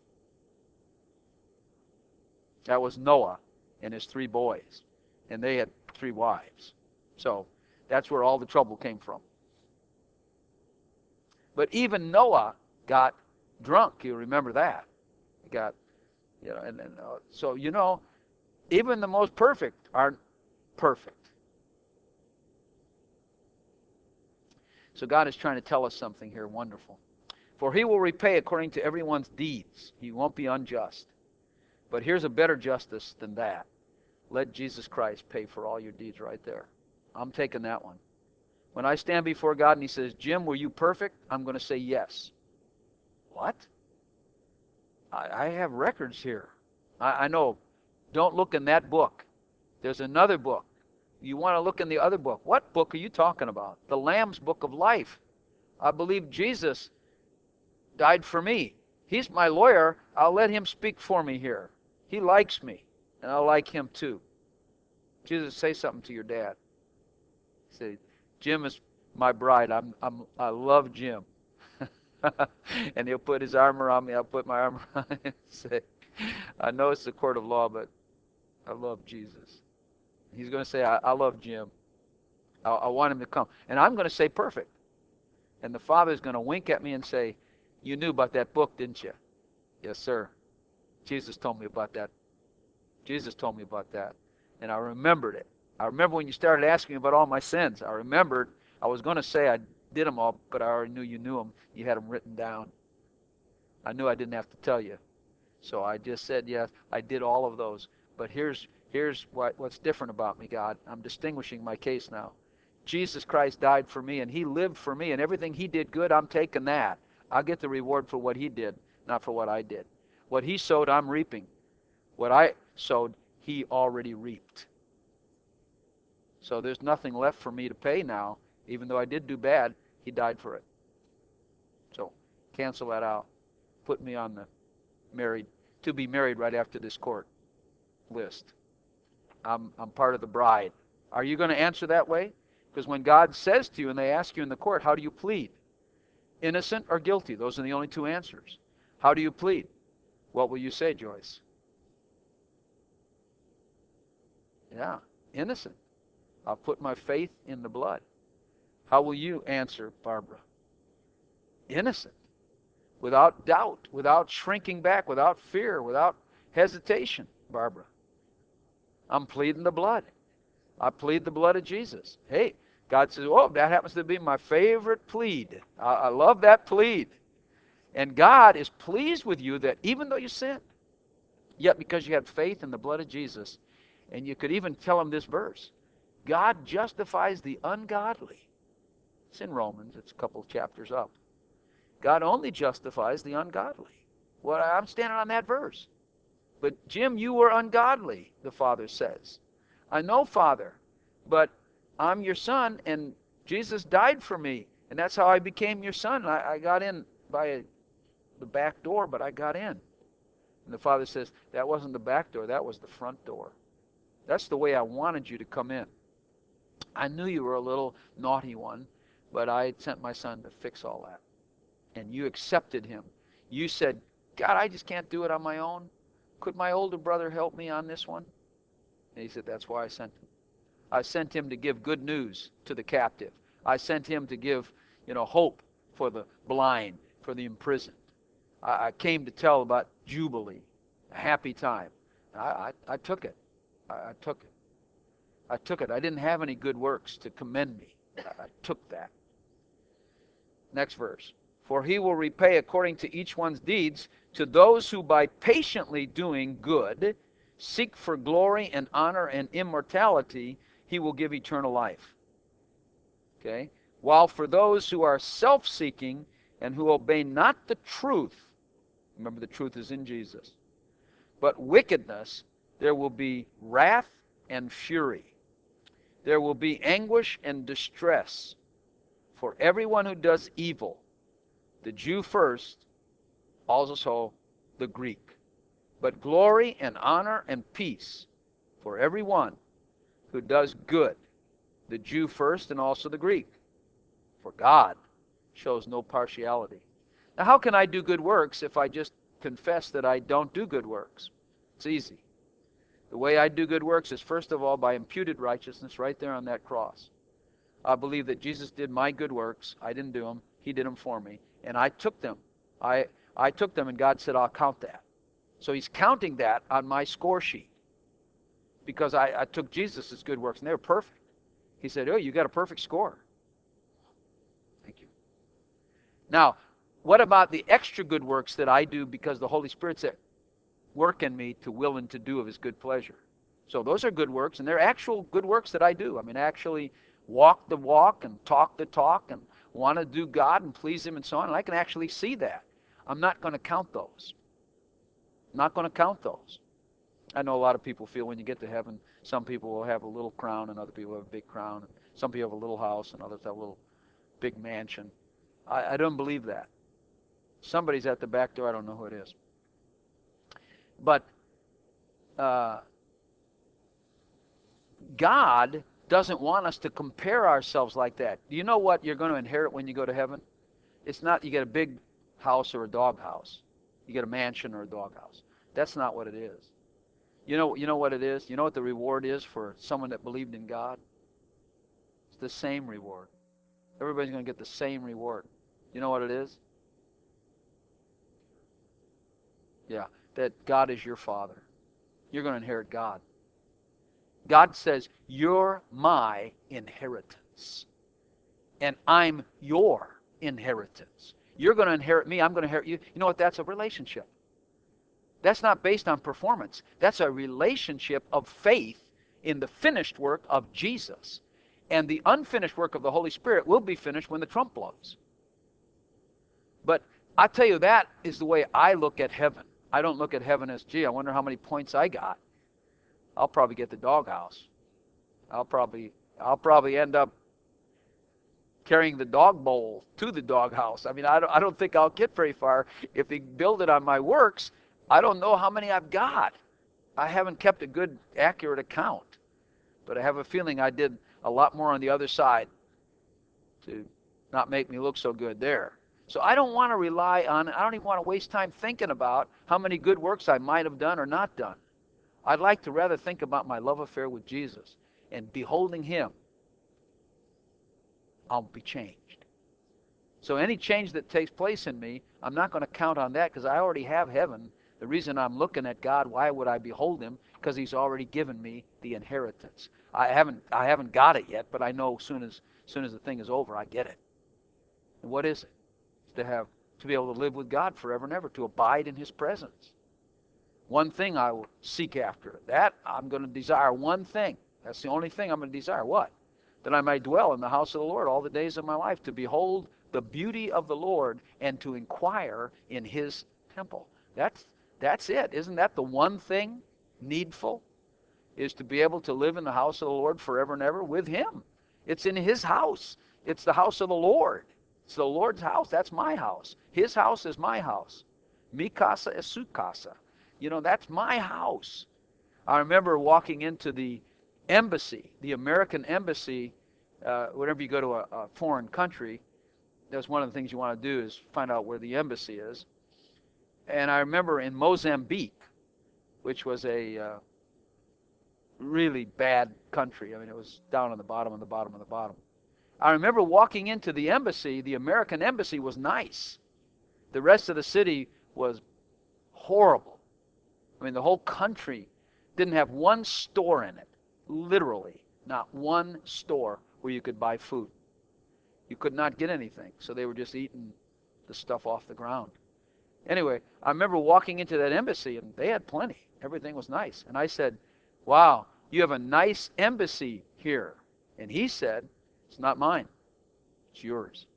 A: That was Noah and his three boys. And they had three wives. So that's where all the trouble came from. But even Noah got drunk. You remember that. He got, you know, and, and uh, so, you know, even the most perfect aren't perfect. So God is trying to tell us something here wonderful. For he will repay according to everyone's deeds. He won't be unjust. But here's a better justice than that. Let Jesus Christ pay for all your deeds right there. I'm taking that one. When I stand before God and he says, Jim, were you perfect? I'm going to say yes. What? I, I have records here. I, I know. Don't look in that book. There's another book. You want to look in the other book. What book are you talking about? The Lamb's Book of Life. I believe Jesus died for me. He's my lawyer. I'll let him speak for me here. He likes me, and I like him too. Jesus, say something to your dad. Say, Jim is my bride. I'm, I'm, I love Jim. And he'll put his arm around me. I'll put my arm around him and say, I know it's the court of law, but I love Jesus. He's going to say, I, I love Jim. I, I want him to come. And I'm going to say perfect. And the Father's going to wink at me and say, you knew about that book, didn't you? Yes, sir. Jesus told me about that. Jesus told me about that. And I remembered it. I remember when you started asking me about all my sins. I remembered I was going to say I did them all, but I already knew you knew them. You had them written down. I knew I didn't have to tell you. So I just said, yes, I did all of those. But here's here's what, what's different about me, God. I'm distinguishing my case now. Jesus Christ died for me, and he lived for me, and everything he did good, I'm taking that. I'll get the reward for what he did, not for what I did. What he sowed, I'm reaping. What I sowed, he already reaped. So there's nothing left for me to pay now. Even though I did do bad, he died for it. So cancel that out. Put me on the married, to be married right after this court list. I'm, I'm part of the bride. Are you going to answer that way? Because when God says to you and they ask you in the court, how do you plead? Innocent or guilty? Those are the only two answers. How do you plead? What will you say, Joyce? Yeah, innocent. I'll put my faith in the blood. How will you answer, Barbara? Innocent. Without doubt, without shrinking back, without fear, without hesitation, Barbara. I'm pleading the blood. I plead the blood of Jesus. Hey, God says, oh, that happens to be my favorite plead. I, I love that plead. And God is pleased with you that even though you sinned, yet because you had faith in the blood of Jesus, and you could even tell him this verse, God justifies the ungodly. It's in Romans. It's a couple of chapters up. God only justifies the ungodly. Well, I'm standing on that verse. But Jim, you were ungodly, the Father says. I know, Father, but I'm your son, and Jesus died for me, and that's how I became your son. I, I got in by a, the back door, but I got in. And the Father says, that wasn't the back door, that was the front door. That's the way I wanted you to come in. I knew you were a little naughty one, but I sent my son to fix all that. And you accepted him. You said, God, I just can't do it on my own. Could my older brother help me on this one? And he said, that's why I sent him. I sent him to give good news to the captive. I sent him to give, you know, hope for the blind, for the imprisoned. I, I came to tell about Jubilee, a happy time. I, I, I took it. I, I took it. I took it. I didn't have any good works to commend me. I, I took that. Next verse. For he will repay according to each one's deeds to those who by patiently doing good seek for glory and honor and immortality, he will give eternal life. Okay? While for those who are self-seeking and who obey not the truth, remember the truth is in Jesus, but wickedness, there will be wrath and fury. There will be anguish and distress for everyone who does evil, the Jew first, also the Greek. But glory and honor and peace for everyone who does good, the Jew first and also the Greek. For God shows no partiality. Now, how can I do good works if I just confess that I don't do good works? It's easy. The way I do good works is, first of all, by imputed righteousness right there on that cross. I believe that Jesus did my good works. I didn't do them. He did them for me. And I took them. I, I took them, and God said, I'll count that. So he's counting that on my score sheet. Because I, I took Jesus' good works, and they were perfect. He said, oh, you got a perfect score. Thank you. Now, what about the extra good works that I do because the Holy Spirit's at work in me to will and to do of his good pleasure? So those are good works, and they're actual good works that I do. I mean, actually walk the walk and talk the talk and want to do God and please him and so on. And I can actually see that. I'm not going to count those. I'm not going to count those. I know a lot of people feel when you get to heaven, some people will have a little crown and other people have a big crown. Some people have a little house and others have a little big mansion. I, I don't believe that. Somebody's at the back door. I don't know who it is. But uh, God doesn't want us to compare ourselves like that. Do you know what you're going to inherit when you go to heaven? It's not you get a big house or a dog house. You get a mansion or a dog house. That's not what it is. You know, you know what it is? You know what the reward is for someone that believed in God? It's the same reward. Everybody's going to get the same reward. You know what it is? Yeah, that God is your Father. You're going to inherit God. God says, you're my inheritance. And I'm your inheritance. You're going to inherit me. I'm going to inherit you. You know what? That's a relationship. That's not based on performance. That's a relationship of faith in the finished work of Jesus. And the unfinished work of the Holy Spirit will be finished when the trump blows. But I tell you, that is the way I look at heaven. I don't look at heaven as, gee, I wonder how many points I got. I'll probably get the doghouse. I'll probably, I'll probably end up carrying the dog bowl to the doghouse. I mean, I don't, I don't think I'll get very far. If they build it on my works, I don't know how many I've got. I haven't kept a good, accurate account. But I have a feeling I did a lot more on the other side to not make me look so good there. So I don't want to rely on, I don't even want to waste time thinking about how many good works I might have done or not done. I'd like to rather think about my love affair with Jesus, and beholding him, I'll be changed. So any change that takes place in me, I'm not going to count on that because I already have heaven. The reason I'm looking at God, why would I behold him? Because he's already given me the inheritance. I haven't I haven't got it yet, but I know as soon as, as soon as the thing is over, I get it. And what is it? It's to have to be able to live with God forever and ever, to abide in his presence. One thing I will seek after. That I'm going to desire one thing. That's the only thing I'm going to desire. What? That I might dwell in the house of the Lord all the days of my life, to behold the beauty of the Lord and to inquire in his temple. That's, that's it. Isn't that the one thing needful? Is to be able to live in the house of the Lord forever and ever with him. It's in his house. It's the house of the Lord. It's the Lord's house. That's my house. His house is my house. Mi casa es su casa. You know, that's my house. I remember walking into the embassy, the American embassy, uh, whenever you go to a, a foreign country, that's one of the things you want to do is find out where the embassy is. And I remember in Mozambique, which was a uh, really bad country. I mean, it was down on the bottom of the bottom of the bottom. I remember walking into the embassy. The American embassy was nice. The rest of the city was horrible. I mean, the whole country didn't have one store in it. Literally, not one store where you could buy food. You could not get anything, so they were just eating the stuff off the ground. Anyway, I remember walking into that embassy, and they had plenty. Everything was nice. And I said, wow, you have a nice embassy here. And he said, it's not mine. It's yours.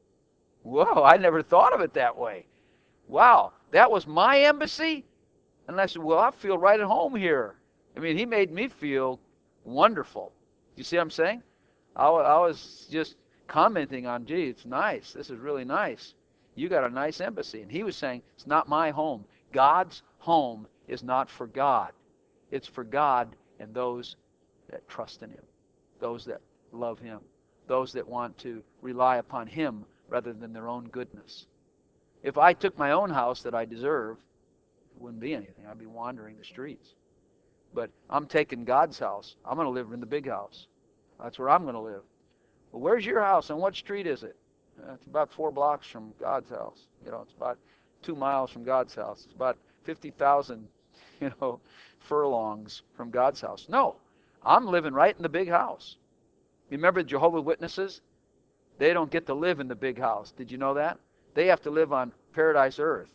A: Whoa, I never thought of it that way. Wow, that was my embassy? And I said, well, I feel right at home here. I mean, he made me feel wonderful. You see what I'm saying? I, I was just commenting on, gee, it's nice. This is really nice. You got a nice embassy. And he was saying, it's not my home. God's home is not for God. It's for God and those that trust in him, those that love him, those that want to rely upon him rather than their own goodness. If I took my own house that I deserve, it wouldn't be anything. I'd be wandering the streets. But I'm taking God's house. I'm going to live in the big house. That's where I'm going to live. Well, where's your house and what street is it? Uh, it's about four blocks from God's house. You know, it's about two miles from God's house. It's about fifty thousand, you know, furlongs from God's house. No, I'm living right in the big house. Remember the Jehovah's Witnesses? They don't get to live in the big house. Did you know that? They have to live on paradise earth,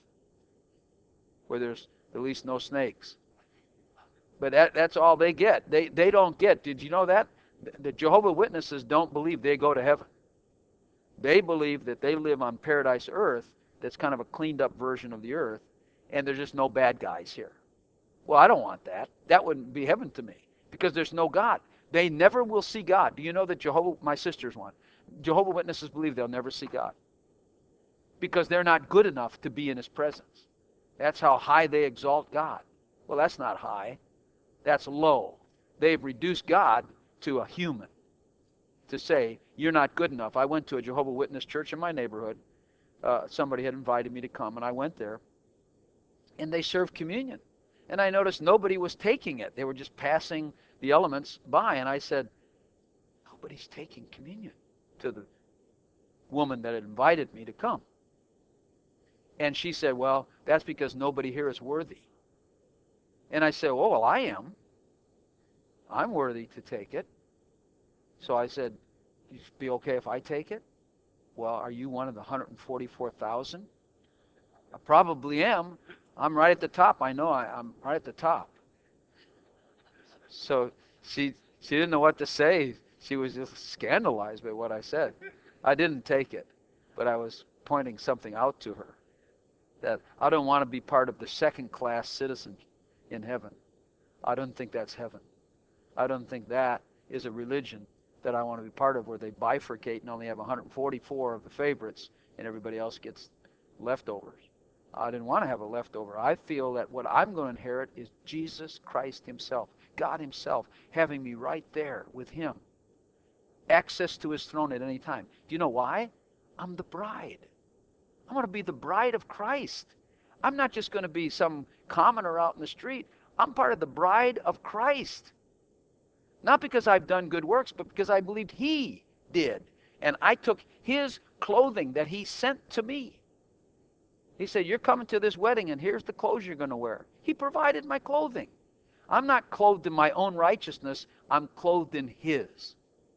A: where there's at least no snakes. But that, that's all they get. They, they don't get, did you know that? The Jehovah's Witnesses don't believe they go to heaven. They believe that they live on paradise earth that's kind of a cleaned up version of the earth, and there's just no bad guys here. Well, I don't want that. That wouldn't be heaven to me, because there's no God. They never will see God. Do you know that Jehovah, my sister's one, Jehovah's Witnesses believe they'll never see God, because they're not good enough to be in his presence. That's how high they exalt God. Well, that's not high. That's low. They've reduced God to a human, to say, you're not good enough. I went to a Jehovah's Witness church in my neighborhood. Uh, somebody had invited me to come, and I went there. And they served communion. And I noticed nobody was taking it. They were just passing the elements by. And I said, nobody's taking communion, to the woman that had invited me to come. And she said, well, that's because nobody here is worthy. And I said, oh, well, I am. I'm worthy to take it. So I said, you be okay if I take it? Well, are you one of the one hundred forty-four thousand? I probably am. I'm right at the top. I know I, I'm right at the top. So she she didn't know what to say. She was just scandalized by what I said. I didn't take it, but I was pointing something out to her, that I don't want to be part of the second-class citizens in heaven. I don't think that's heaven. I don't think that is a religion that I want to be part of, where they bifurcate and only have one hundred forty-four of the favorites and everybody else gets leftovers. I didn't want to have a leftover. I feel that what I'm going to inherit is Jesus Christ himself, God himself, having me right there with him. Access to his throne at any time. Do you know why? I'm the bride. I'm going to be the bride of Christ. I'm not just going to be some commoner out in the street. I'm part of the bride of Christ. Not because I've done good works, but because I believed he did. And I took his clothing that he sent to me. He said, you're coming to this wedding, and here's the clothes you're going to wear. He provided my clothing. I'm not clothed in my own righteousness. I'm clothed in his.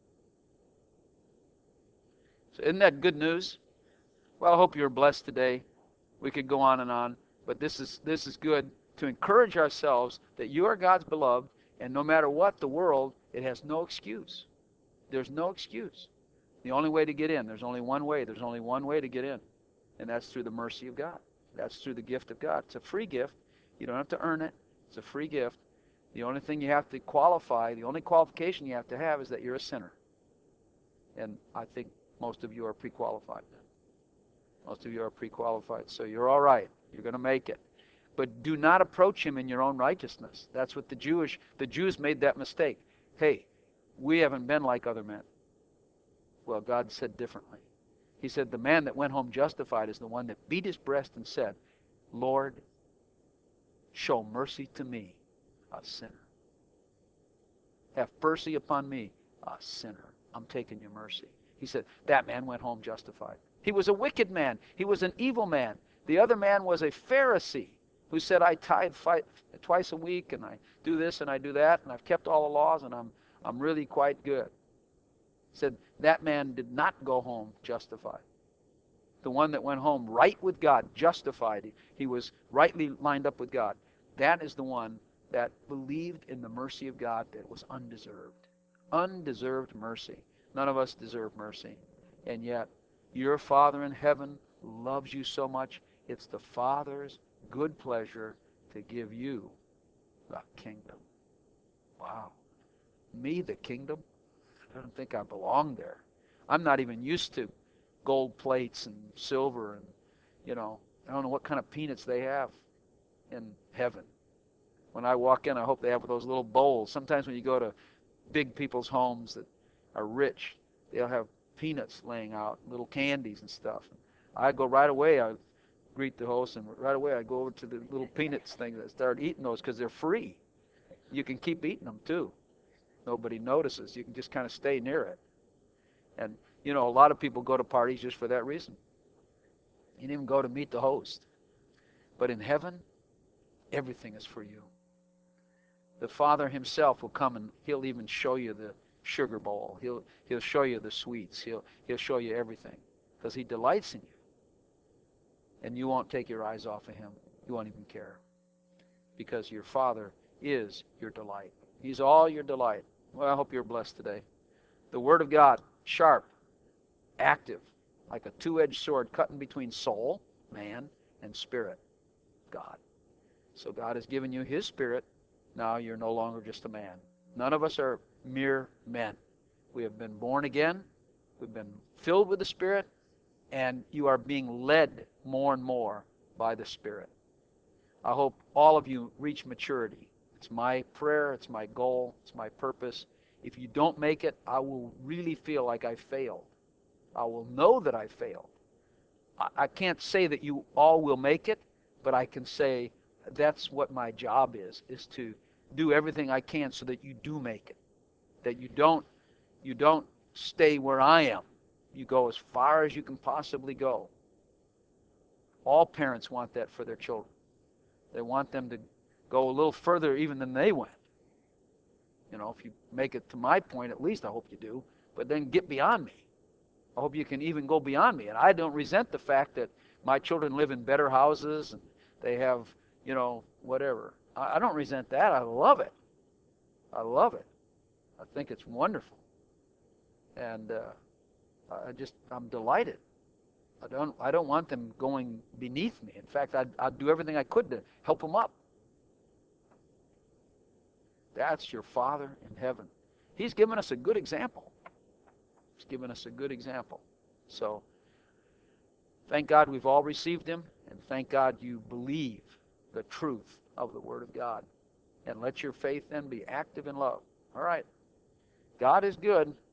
A: So isn't that good news? Well, I hope you're blessed today. We could go on and on, but this is this is good to encourage ourselves that you are God's beloved, and no matter what the world, it has no excuse. There's no excuse. The only way to get in, there's only one way. There's only one way to get in, and that's through the mercy of God. That's through the gift of God. It's a free gift. You don't have to earn it. It's a free gift. The only thing you have to qualify, the only qualification you have to have is that you're a sinner. And I think most of you are pre-qualified. Most of you are pre-qualified. So you're all right. You're going to make it. But do not approach him in your own righteousness. That's what the Jewish, the Jews made that mistake. Hey, we haven't been like other men. Well, God said differently. He said the man that went home justified is the one that beat his breast and said, Lord, show mercy to me, a sinner. Have mercy upon me, a sinner. I'm taking your mercy. He said, that man went home justified. He was a wicked man. He was an evil man. The other man was a Pharisee who said, I tithe fight twice a week, and I do this and I do that, and I've kept all the laws, and I'm, I'm really quite good. He said, that man did not go home justified. The one that went home right with God, justified. He, he was rightly lined up with God. That is the one that believed in the mercy of God that was undeserved. Undeserved mercy. None of us deserve mercy. And yet, your Father in heaven loves you so much. It's the Father's good pleasure to give you the kingdom. Wow. Me, the kingdom? I don't think I belong there. I'm not even used to gold plates and silver and, you know, I don't know what kind of peanuts they have in heaven. When I walk in, I hope they have those little bowls. Sometimes when you go to big people's homes that are rich, they'll have peanuts laying out, little candies and stuff. I go right away, I greet the host, and right away I go over to the little peanuts thing and start eating those because they're free. You can keep eating them too. Nobody notices. You can just kind of stay near it. And, you know, a lot of people go to parties just for that reason. You didn't even go to meet the host. But in heaven, everything is for you. The Father himself will come, and he'll even show you the sugar bowl. He'll, he'll show you the sweets. He'll, he'll show you everything because he delights in you. And you won't take your eyes off of him. You won't even care because your Father is your delight. He's all your delight. Well, I hope you're blessed today. The Word of God, sharp, active, like a two-edged sword cutting between soul, man, and spirit, God. So God has given you his Spirit. Now you're no longer just a man. None of us are mere men. We have been born again. We've been filled with the Spirit, and you are being led more and more by the Spirit. I hope all of you reach maturity. It's my prayer, it's my goal, it's my purpose. If you don't make it, I will really feel like I failed. I will know that I failed. I, I can't say that you all will make it, but I can say that's what my job is, is to do everything I can so that you do make it. That you don't, you don't stay where I am. You go as far as you can possibly go. All parents want that for their children. They want them to go a little further even than they went. You know, if you make it to my point, at least I hope you do. But then get beyond me. I hope you can even go beyond me. And I don't resent the fact that my children live in better houses and they have, you know, whatever. I, I don't resent that. I love it. I love it. I think it's wonderful. And uh, I just, I'm delighted. I don't, I don't want them going beneath me. In fact, I'd, I'd do everything I could to help them up. That's your Father in heaven. He's given us a good example. He's given us a good example. So, thank God we've all received him, and thank God you believe the truth of the Word of God. And let your faith then be active in love. All right. God is good.